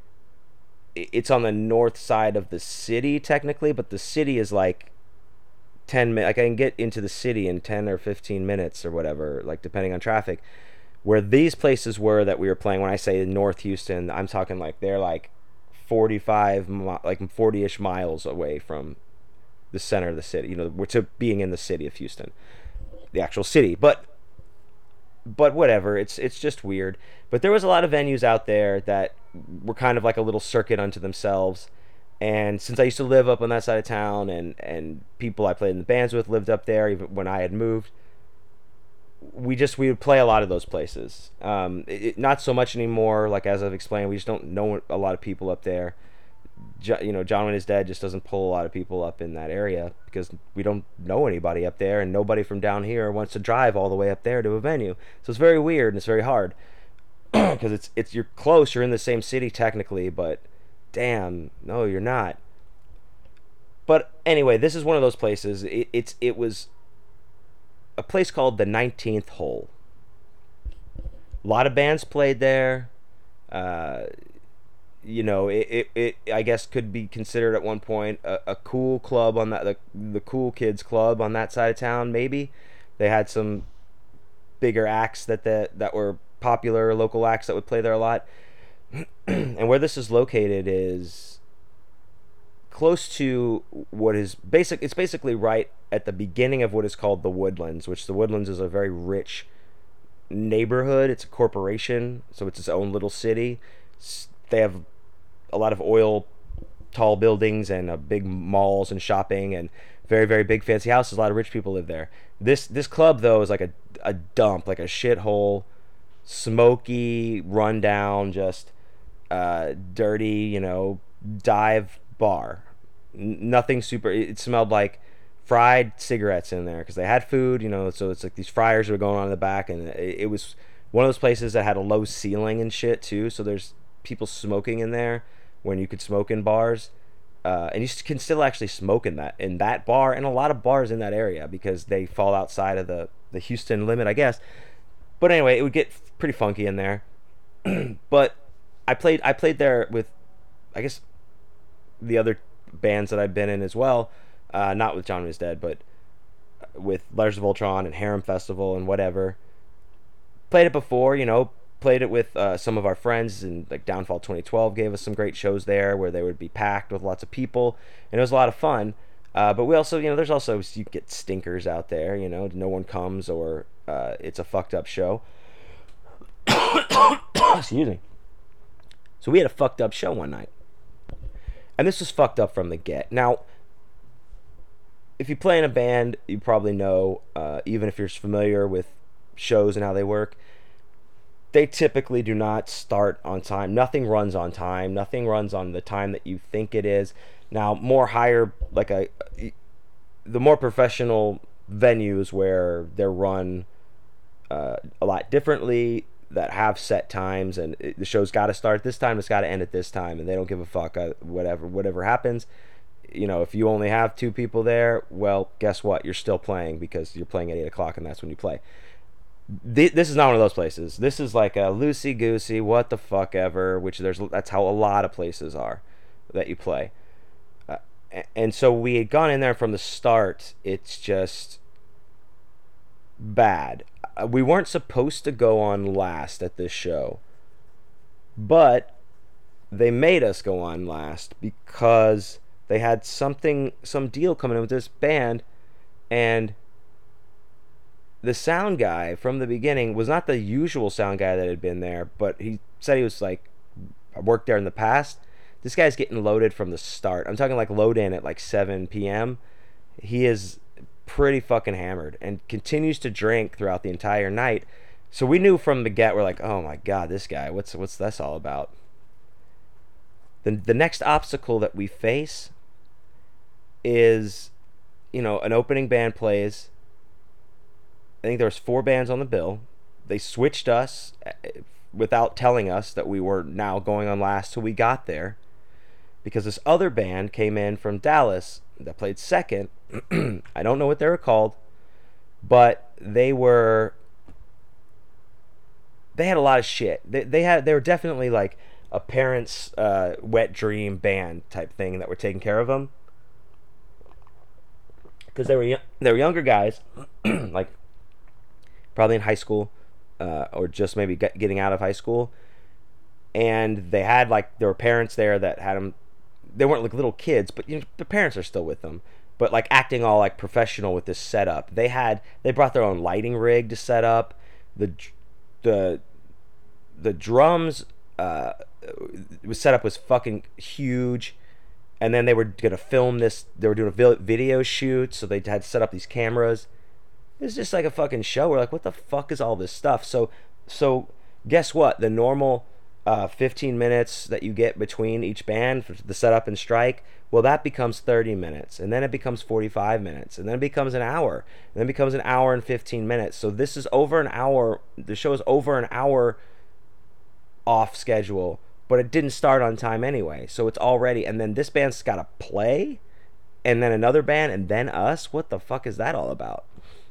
it's on the north side of the city technically, but the city is like ten minutes. Like I can get into the city in ten or fifteen minutes or whatever, like depending on traffic. Where these places were that we were playing, when I say North Houston, I'm talking like they're like forty-five, like forty-ish miles away from the center of the city, you know, to being in the city of Houston, the actual city. But but whatever, it's it's just weird. But there was a lot of venues out there that were kind of like a little circuit unto themselves. And since I used to live up on that side of town, and and people I played in the bands with lived up there even when I had moved, we just we would play a lot of those places. Um, it, not so much anymore. Like as I've explained, we just don't know a lot of people up there. Jo- you know, John Wayne is Dead just doesn't pull a lot of people up in that area because we don't know anybody up there, and nobody from down here wants to drive all the way up there to a venue. So it's very weird and it's very hard because it's it's you're close, you're in the same city technically, but damn, no, you're not. But anyway, this is one of those places. It, it's it was a place called the nineteenth Hole. A lot of bands played there. Uh, you know, it, it, it I guess could be considered at one point a, a cool club on that the, the cool kids club on that side of town. Maybe they had some bigger acts that that, that were popular local acts that would play there a lot. And where this is located is close to what is basic. It's basically right at the beginning of what is called the Woodlands, which the Woodlands is a very rich neighborhood. It's a corporation, so it's its own little city. They have a lot of oil, tall buildings, and uh, big malls and shopping, and very very big fancy houses. A lot of rich people live there. This this club though is like a a dump, like a shithole, smoky, rundown, just uh, dirty. You know, dive bar. N- nothing super. It smelled like fried cigarettes in there because they had food. You know, so it's like these fryers were going on in the back, and it, it was one of those places that had a low ceiling and shit too. So there's people smoking in there when you could smoke in bars. Uh, and you can still actually smoke in that in that bar and a lot of bars in that area because they fall outside of the, the Houston limit, I guess. But anyway, it would get pretty funky in there. But I played I played there with, I guess, the other bands that I've been in as well. Uh, not with John Was Dead, but with Letters of Voltron and Harem Festival and whatever. Played it before, you know, played it with uh, some of our friends, and like Downfall twenty twelve gave us some great shows there where they would be packed with lots of people, and it was a lot of fun. Uh, but we also, you know, there's also, you get stinkers out there, you know, no one comes, or uh, it's a fucked up show. Excuse me. So we had a fucked up show one night. And this was fucked up from the get. Now, if you play in a band, you probably know, uh, even if you're familiar with shows and how they work, they typically do not start on time. Nothing runs on time. Nothing runs on the time that you think it is. Now, more higher, like a, the more professional venues where they're run uh, a lot differently, that have set times, and it, the show's got to start at this time, it's got to end at this time, and they don't give a fuck. Uh, whatever, whatever happens. You know, if you only have two people there, well, guess what? You're still playing because you're playing at eight o'clock, and that's when you play. This is not one of those places. This is like a loosey goosey, what the fuck ever, which there's that's how a lot of places are that you play. Uh, and so we had gone in there from the start. It's just bad. We weren't supposed to go on last at this show, but they made us go on last because they had something, some deal coming in with this band, and the sound guy from the beginning was not the usual sound guy that had been there, but he said he was like, I worked there in the past. This guy's getting loaded from the start. I'm talking like load in at like seven p.m. He is pretty fucking hammered and continues to drink throughout the entire night. So we knew from the get, we're like, oh my god, this guy, what's what's this all about? The, the next obstacle that we face is, you know, an opening band plays. I think there was four bands on the bill. They switched us without telling us that we were now going on last till we got there, because this other band came in from Dallas that played second. I don't know what they were called, but they were they had a lot of shit. They they had they were definitely like a parent's uh, wet dream band type thing that were taking care of them, because they were they were younger guys, like probably in high school, uh, or just maybe get, getting out of high school, and they had like there were parents there that had them. They weren't like little kids, but you know, the parents are still with them, but like acting all like professional with this setup. They had they brought their own lighting rig to set up. The the the drums uh, was set up was fucking huge, and then they were gonna film this. They were doing a video shoot, so they had set up these cameras. It's just like a fucking show. We're like, what the fuck is all this stuff? So, so guess what? The normal uh, fifteen minutes that you get between each band for the setup and strike, well, that becomes thirty minutes, and then it becomes forty-five minutes, and then it becomes an hour, and then it becomes an hour and fifteen minutes. So this is over an hour. The show is over an hour off schedule, but it didn't start on time anyway. So it's already, and then this band's got to play, and then another band, and then us. What the fuck is that all about?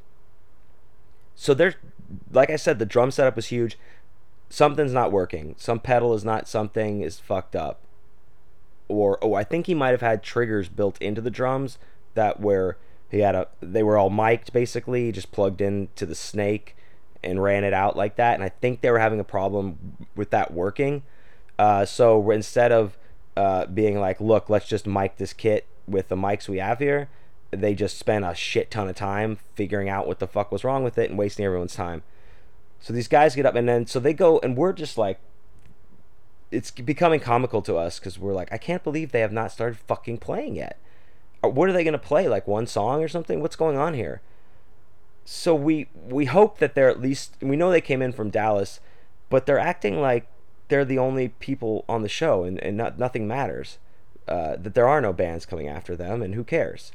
So there's, like I said, the drum setup was huge. Something's not working. Some pedal is not, something is fucked up. Or, oh, I think he might have had triggers built into the drums that where he had a, they were all mic'd basically, just plugged into the snake and ran it out like that. And I think they were having a problem with that working. Uh, so instead of uh, being like, look, let's just mic this kit with the mics we have here, they just spent a shit ton of time figuring out what the fuck was wrong with it and wasting everyone's time. So these guys get up, and then so they go, and we're just like, it's becoming comical to us because we're like, I can't believe they have not started fucking playing yet. What are they going to play, like one song or something? What's going on here? So we we hope that they're at least, we know they came in from Dallas, but they're acting like they're the only people on the show, and, and not, nothing matters. Uh, that there are no bands coming after them, and who cares?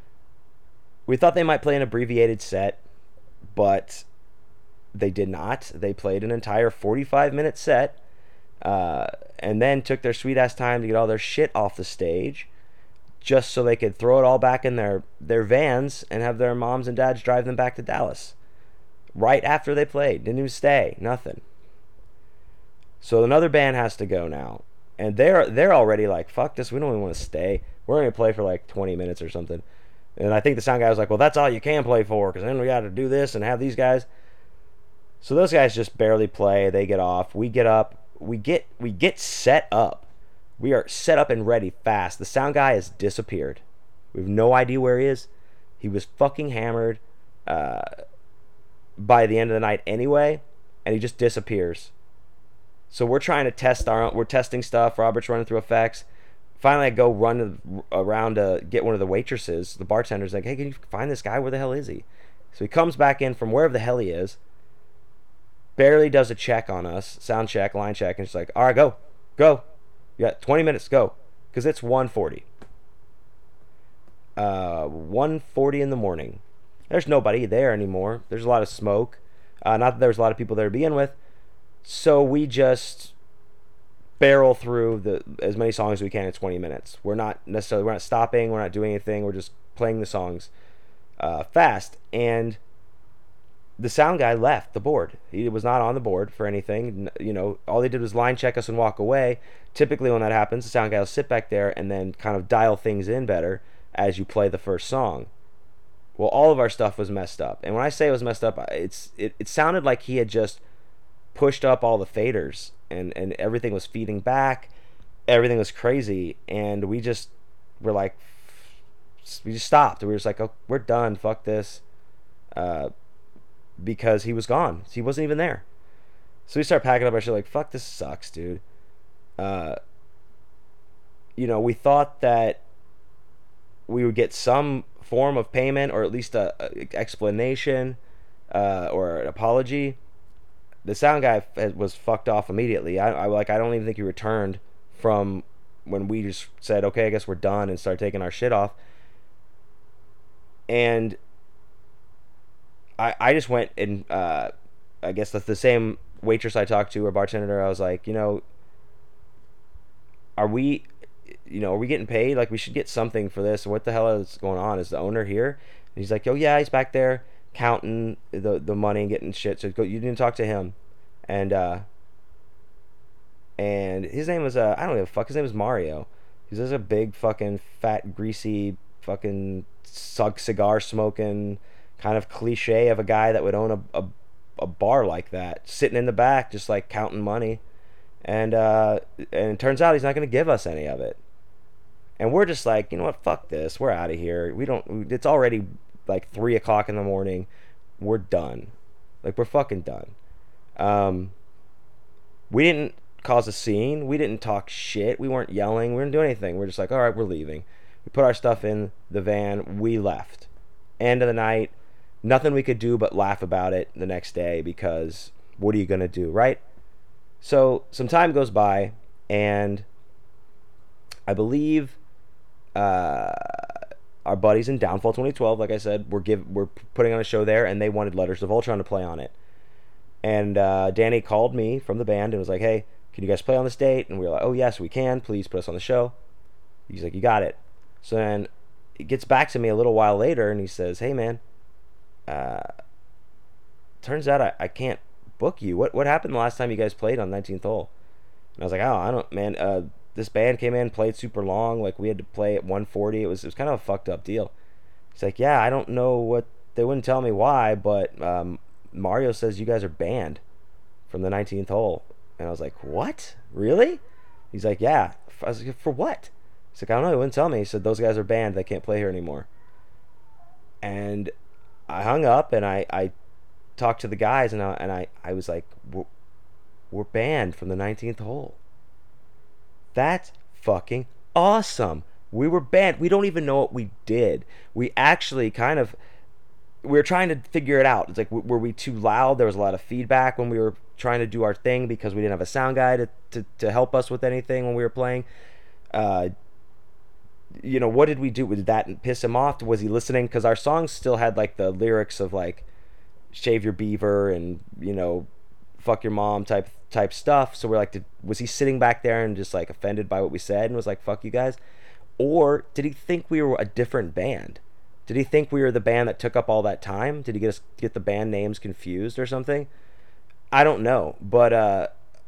We thought they might play an abbreviated set, but they did not. They played an entire forty-five minute set, uh, and then took their sweet ass time to get all their shit off the stage, just so they could throw it all back in their, their vans and have their moms and dads drive them back to Dallas. Right after they played. Didn't even stay. Nothing. So another band has to go now. And they're they're already like, fuck this, we don't even want to stay. We're going to play for like twenty minutes or something. And I think the sound guy was like, well, that's all you can play for, because then we got to do this and have these guys. So those guys just barely play. They get off. We get up. We get we get set up. We are set up and ready fast. The sound guy has disappeared. We have no idea where he is. He was fucking hammered uh, by the end of the night anyway, and he just disappears. So we're trying to test our own, we're testing stuff. Robert's running through effects. Finally, I go run around to get one of the waitresses, the bartender's like, hey, can you find this guy? Where the hell is he? So he comes back in from wherever the hell he is, barely does a check on us, sound check, line check, and she's like, all right, go, go. You got twenty minutes, go. Because it's one forty. Uh, one forty in the morning. There's nobody there anymore. There's a lot of smoke. Uh, not that there was a lot of people there to begin with. So we just barrel through the as many songs as we can in twenty minutes. We're not necessarily, we're not stopping, we're not doing anything, we're just playing the songs uh, fast. And the sound guy left the board. He was not on the board for anything. You know, all they did was line check us and walk away. Typically when that happens, the sound guy will sit back there and then kind of dial things in better as you play the first song. Well, all of our stuff was messed up. And when I say it was messed up, it's it, it sounded like he had just pushed up all the faders and, and everything was feeding back. Everything was crazy. And we just were like, we just stopped. We were just like, oh, we're done. Fuck this. Uh, because he was gone. He wasn't even there. So we start packing up our shit like, fuck, this sucks, dude. Uh, you know, we thought that we would get some form of payment or at least a, a explanation uh, or an apology. The sound guy was fucked off immediately. I, I like I don't even think he returned from when we just said, okay, I guess we're done, and started taking our shit off. And I I just went and uh, I guess the, the same waitress I talked to or bartender, I was like, you know, are we, you know, are we getting paid? Like, we should get something for this. What the hell is going on? Is the owner here? And he's like, oh yeah, he's back there counting the the money and getting shit. So go, you didn't talk to him. And uh and his name was uh I don't give a fuck, his name was Mario. He's just a big fucking fat greasy fucking suck cigar smoking kind of cliche of a guy that would own a, a a bar like that, sitting in the back just like counting money. And uh and it turns out he's not going to give us any of it. And we're just like, you know what, fuck this, we're out of here. We don't, it's already like three o'clock in the morning. We're done. Like, we're fucking done. Um, we didn't cause a scene. We didn't talk shit. We weren't yelling. We didn't do anything. We're just like, all right, we're leaving. We put our stuff in the van. We left. End of the night. Nothing we could do but laugh about it the next day because what are you going to do, right? So some time goes by, and I believe uh, our buddies in Downfall twenty twelve, like I said, were give were putting on a show there, and they wanted Letters of Voltron to play on it. And uh, Danny called me from the band and was like, "Hey, can you guys play on this date?" And we were like, "Oh yes, we can. Please put us on the show." He's like, "You got it." So then he gets back to me a little while later, and he says, "Hey man, uh, turns out I, I can't book you. What what happened the last time you guys played on nineteenth hole?" And I was like, "Oh, I don't, man. Uh, this band came in, played super long. Like we had to play at one forty. It was it was kind of a fucked up deal." He's like, "Yeah, I don't know what they wouldn't tell me why, but um, Mario says you guys are banned from the nineteenth hole." And I was like, "What? Really?" He's like, "Yeah." I was like, "For what?" He's like, "I don't know. He wouldn't tell me." He said, "Those guys are banned. They can't play here anymore." And I hung up and I, I talked to the guys and I, and I, I was like, we're, we're banned from the nineteenth hole. That's fucking awesome. We were banned. We don't even know what we did. We actually kind of, we were trying to figure it out. It's like, were we too loud? There was a lot of feedback when we were trying to do our thing because we didn't have a sound guy to, to, to help us with anything when we were playing. Uh, you know, what did we do? Did that piss him off? Was he listening? Because our songs still had like the lyrics of like shave your beaver and, you know, fuck your mom type type stuff. So we're like, did, was he sitting back there and just like offended by what we said and was like, fuck you guys? Or did he think we were a different band? Did he think we were the band that took up all that time? Did he get us get the band names confused or something? I don't know, but uh,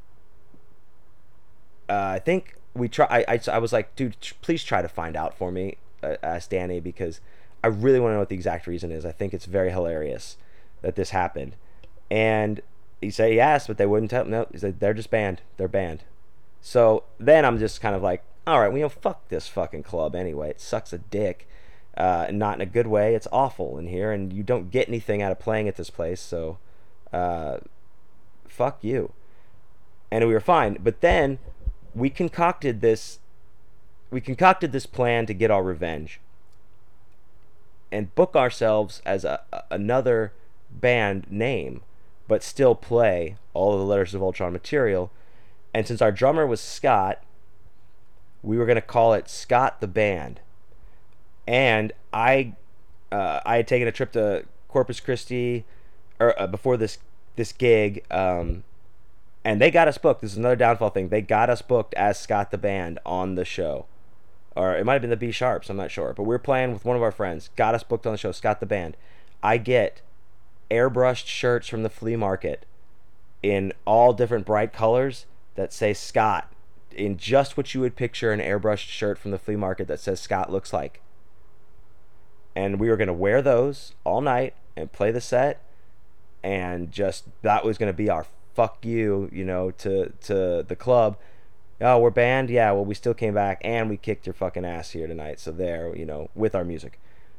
uh, I think we try. I, I, I was like, dude, please try to find out for me, uh, asked Danny, because I really want to know what the exact reason is. I think it's very hilarious that this happened. And he said he asked, but they wouldn't tell. No, he said they're just banned. They're banned. So then I'm just kind of like, all right, well, you know, fuck this fucking club anyway. It sucks a dick. Uh, not in a good way. It's awful in here, and you don't get anything out of playing at this place. So, uh, fuck you. And we were fine. But then we concocted this. We concocted this plan to get our revenge and book ourselves as a, a another band name, but still play all of the Letters of Voltron material. And since our drummer was Scott, we were gonna call it Scott the Band. And I, uh, I had taken a trip to Corpus Christi, or uh, before this this gig, um, and they got us booked. This is another downfall thing. They got us booked as Scott the Band on the show, or it might have been the B Sharps. I'm not sure, but we were playing with one of our friends. Got us booked on the show, Scott the Band. I get airbrushed shirts from the flea market in all different bright colors that say Scott, in just what you would picture an airbrushed shirt from the flea market that says Scott looks like. And we were going to wear those all night and play the set, and just that was going to be our fuck you, you know, to to the club. Oh, we're banned? Yeah, well, we still came back and we kicked your fucking ass here tonight. So there, you know, with our music.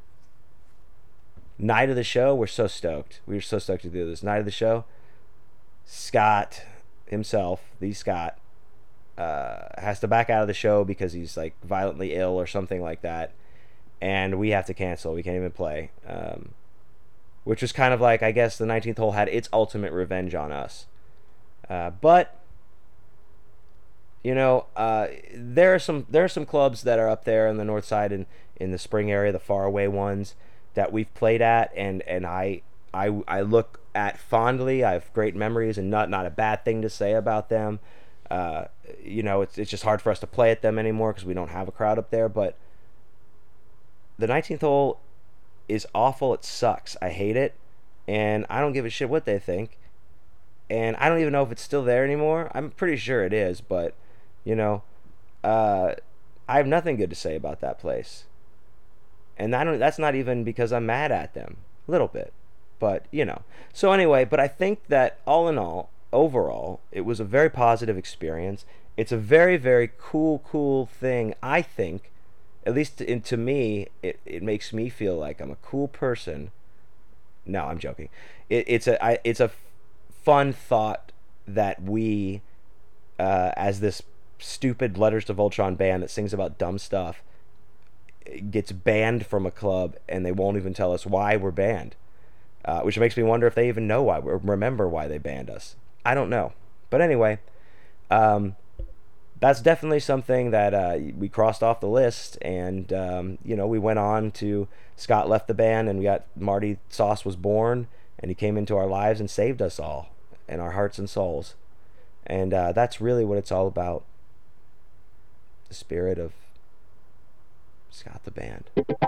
Night of the show, we're so stoked. We were so stoked to do this. Night of the show, Scott himself, the Scott, uh, has to back out of the show because he's like violently ill or something like that. And we have to cancel. We can't even play. Um, which was kind of like, I guess the nineteenth hole had its ultimate revenge on us. Uh, but, you know, uh, there are some there are some clubs that are up there on the north side and in the Spring area, the faraway ones that we've played at, and, and I, I I look at fondly. I have great memories, and not not a bad thing to say about them. Uh, you know, it's it's just hard for us to play at them anymore because we don't have a crowd up there, but the nineteenth hole is awful. It sucks. I hate it. And I don't give a shit what they think. And I don't even know if it's still there anymore. I'm pretty sure it is. But, you know, uh, I have nothing good to say about that place. And I don't, that's not even because I'm mad at them. A little bit. But, you know. So anyway, but I think that all in all, overall, it was a very positive experience. It's a very, very cool, cool thing, I think. At least to, to me, it, it makes me feel like I'm a cool person. No, I'm joking. It, it's a I, it's a fun thought that we, uh, as this stupid Letters to Voltron band that sings about dumb stuff, gets banned from a club and they won't even tell us why we're banned. uh, which makes me wonder if they even know why, or remember why they banned us. I don't know. But anyway, um, that's definitely something that uh, we crossed off the list, and um, you know, we went on to Scott left the band, and we got Marty Sauce was born, and he came into our lives and saved us all in our hearts and souls, and uh, that's really what it's all about. The spirit of Scott the band.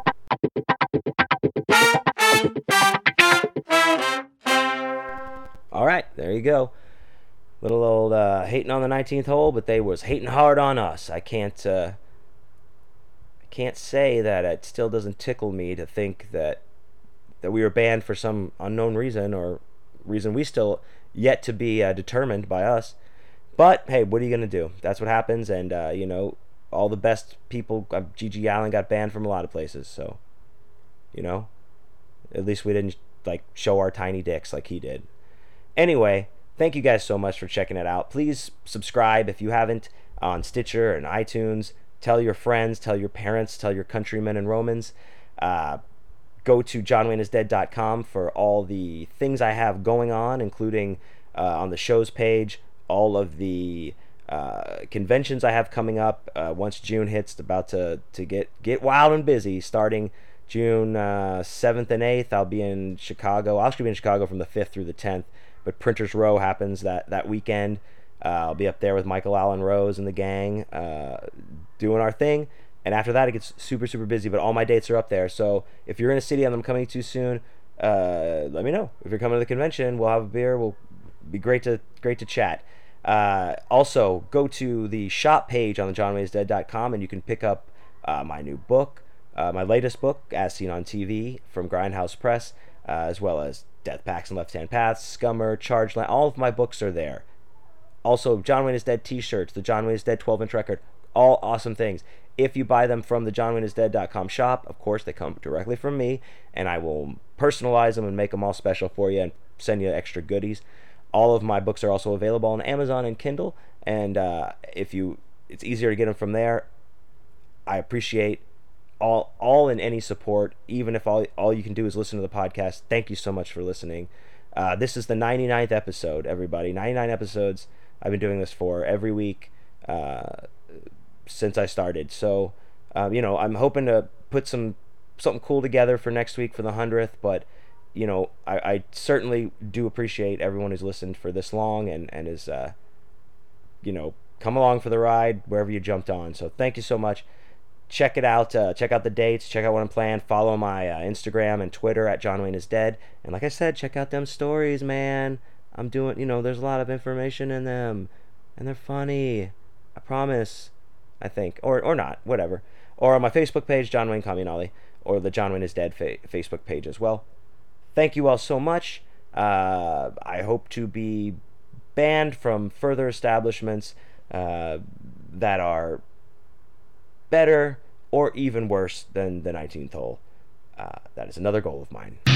All right, there you go. Little old uh, hating on the nineteenth hole, but they was hating hard on us. I can't, uh, I can't say that it still doesn't tickle me to think that that we were banned for some unknown reason, or reason we still yet to be uh, determined by us. But hey, what are you gonna do? That's what happens, and uh, you know, all the best people. Uh, G G Allen got banned from a lot of places, so you know, at least we didn't like show our tiny dicks like he did. Anyway, thank you guys so much for checking it out. Please subscribe if you haven't on Stitcher and iTunes. Tell your friends, tell your parents, tell your countrymen and Romans. Uh, go to john wayne is dead dot com for all the things I have going on, including uh, on the show's page, all of the uh, conventions I have coming up. Uh, once June hits, about to, to get, get wild and busy, starting June uh, seventh and eighth, I'll be in Chicago. I'll actually be in Chicago from the fifth through the tenth. But Printers Row happens that, that weekend. Uh, I'll be up there with Michael Allen Rose and the gang uh, doing our thing. And after that, it gets super, super busy. But all my dates are up there. So if you're in a city and I'm coming too soon, uh, let me know. If you're coming to the convention, we'll have a beer. We'll be great to great to chat. Uh, also, go to the shop page on the john wayne is dead dot com and you can pick up uh, my new book, uh, my latest book, As Seen on T V, from Grindhouse Press, uh, as well as Death Packs and Left Hand Paths, Scummer, Charge Line. All of my books are there. Also, John Wayne is Dead t-shirts, the John Wayne is Dead twelve inch record, all awesome things. If you buy them from the john wayne is dead dot com shop, of course, they come directly from me, and I will personalize them and make them all special for you and send you extra goodies. All of my books are also available on Amazon and Kindle, and uh, if you, it's easier to get them from there. I appreciate all all and any support, even if all all you can do is listen to the podcast. Thank you so much for listening. Uh, this is the ninety-ninth episode, everybody. ninety-nine episodes I've been doing this for every week uh, since I started. So, uh, you know, I'm hoping to put some something cool together for next week for the hundredth, but, you know, I, I certainly do appreciate everyone who's listened for this long and, and is, uh, you know, come along for the ride wherever you jumped on. So thank you so much. Check it out. Uh, check out the dates. Check out what I'm playing. Follow my uh, Instagram and Twitter at John Wayne is Dead. And like I said, check out them stories, man. I'm doing, you know, there's a lot of information in them, and they're funny. I promise. I think, or or not, whatever. Or on my Facebook page, John Wayne Communale, or the John Wayne is Dead fa- Facebook page as well. Thank you all so much. Uh, I hope to be banned from further establishments uh, that are better or even worse than the nineteenth hole. Uh, that is another goal of mine.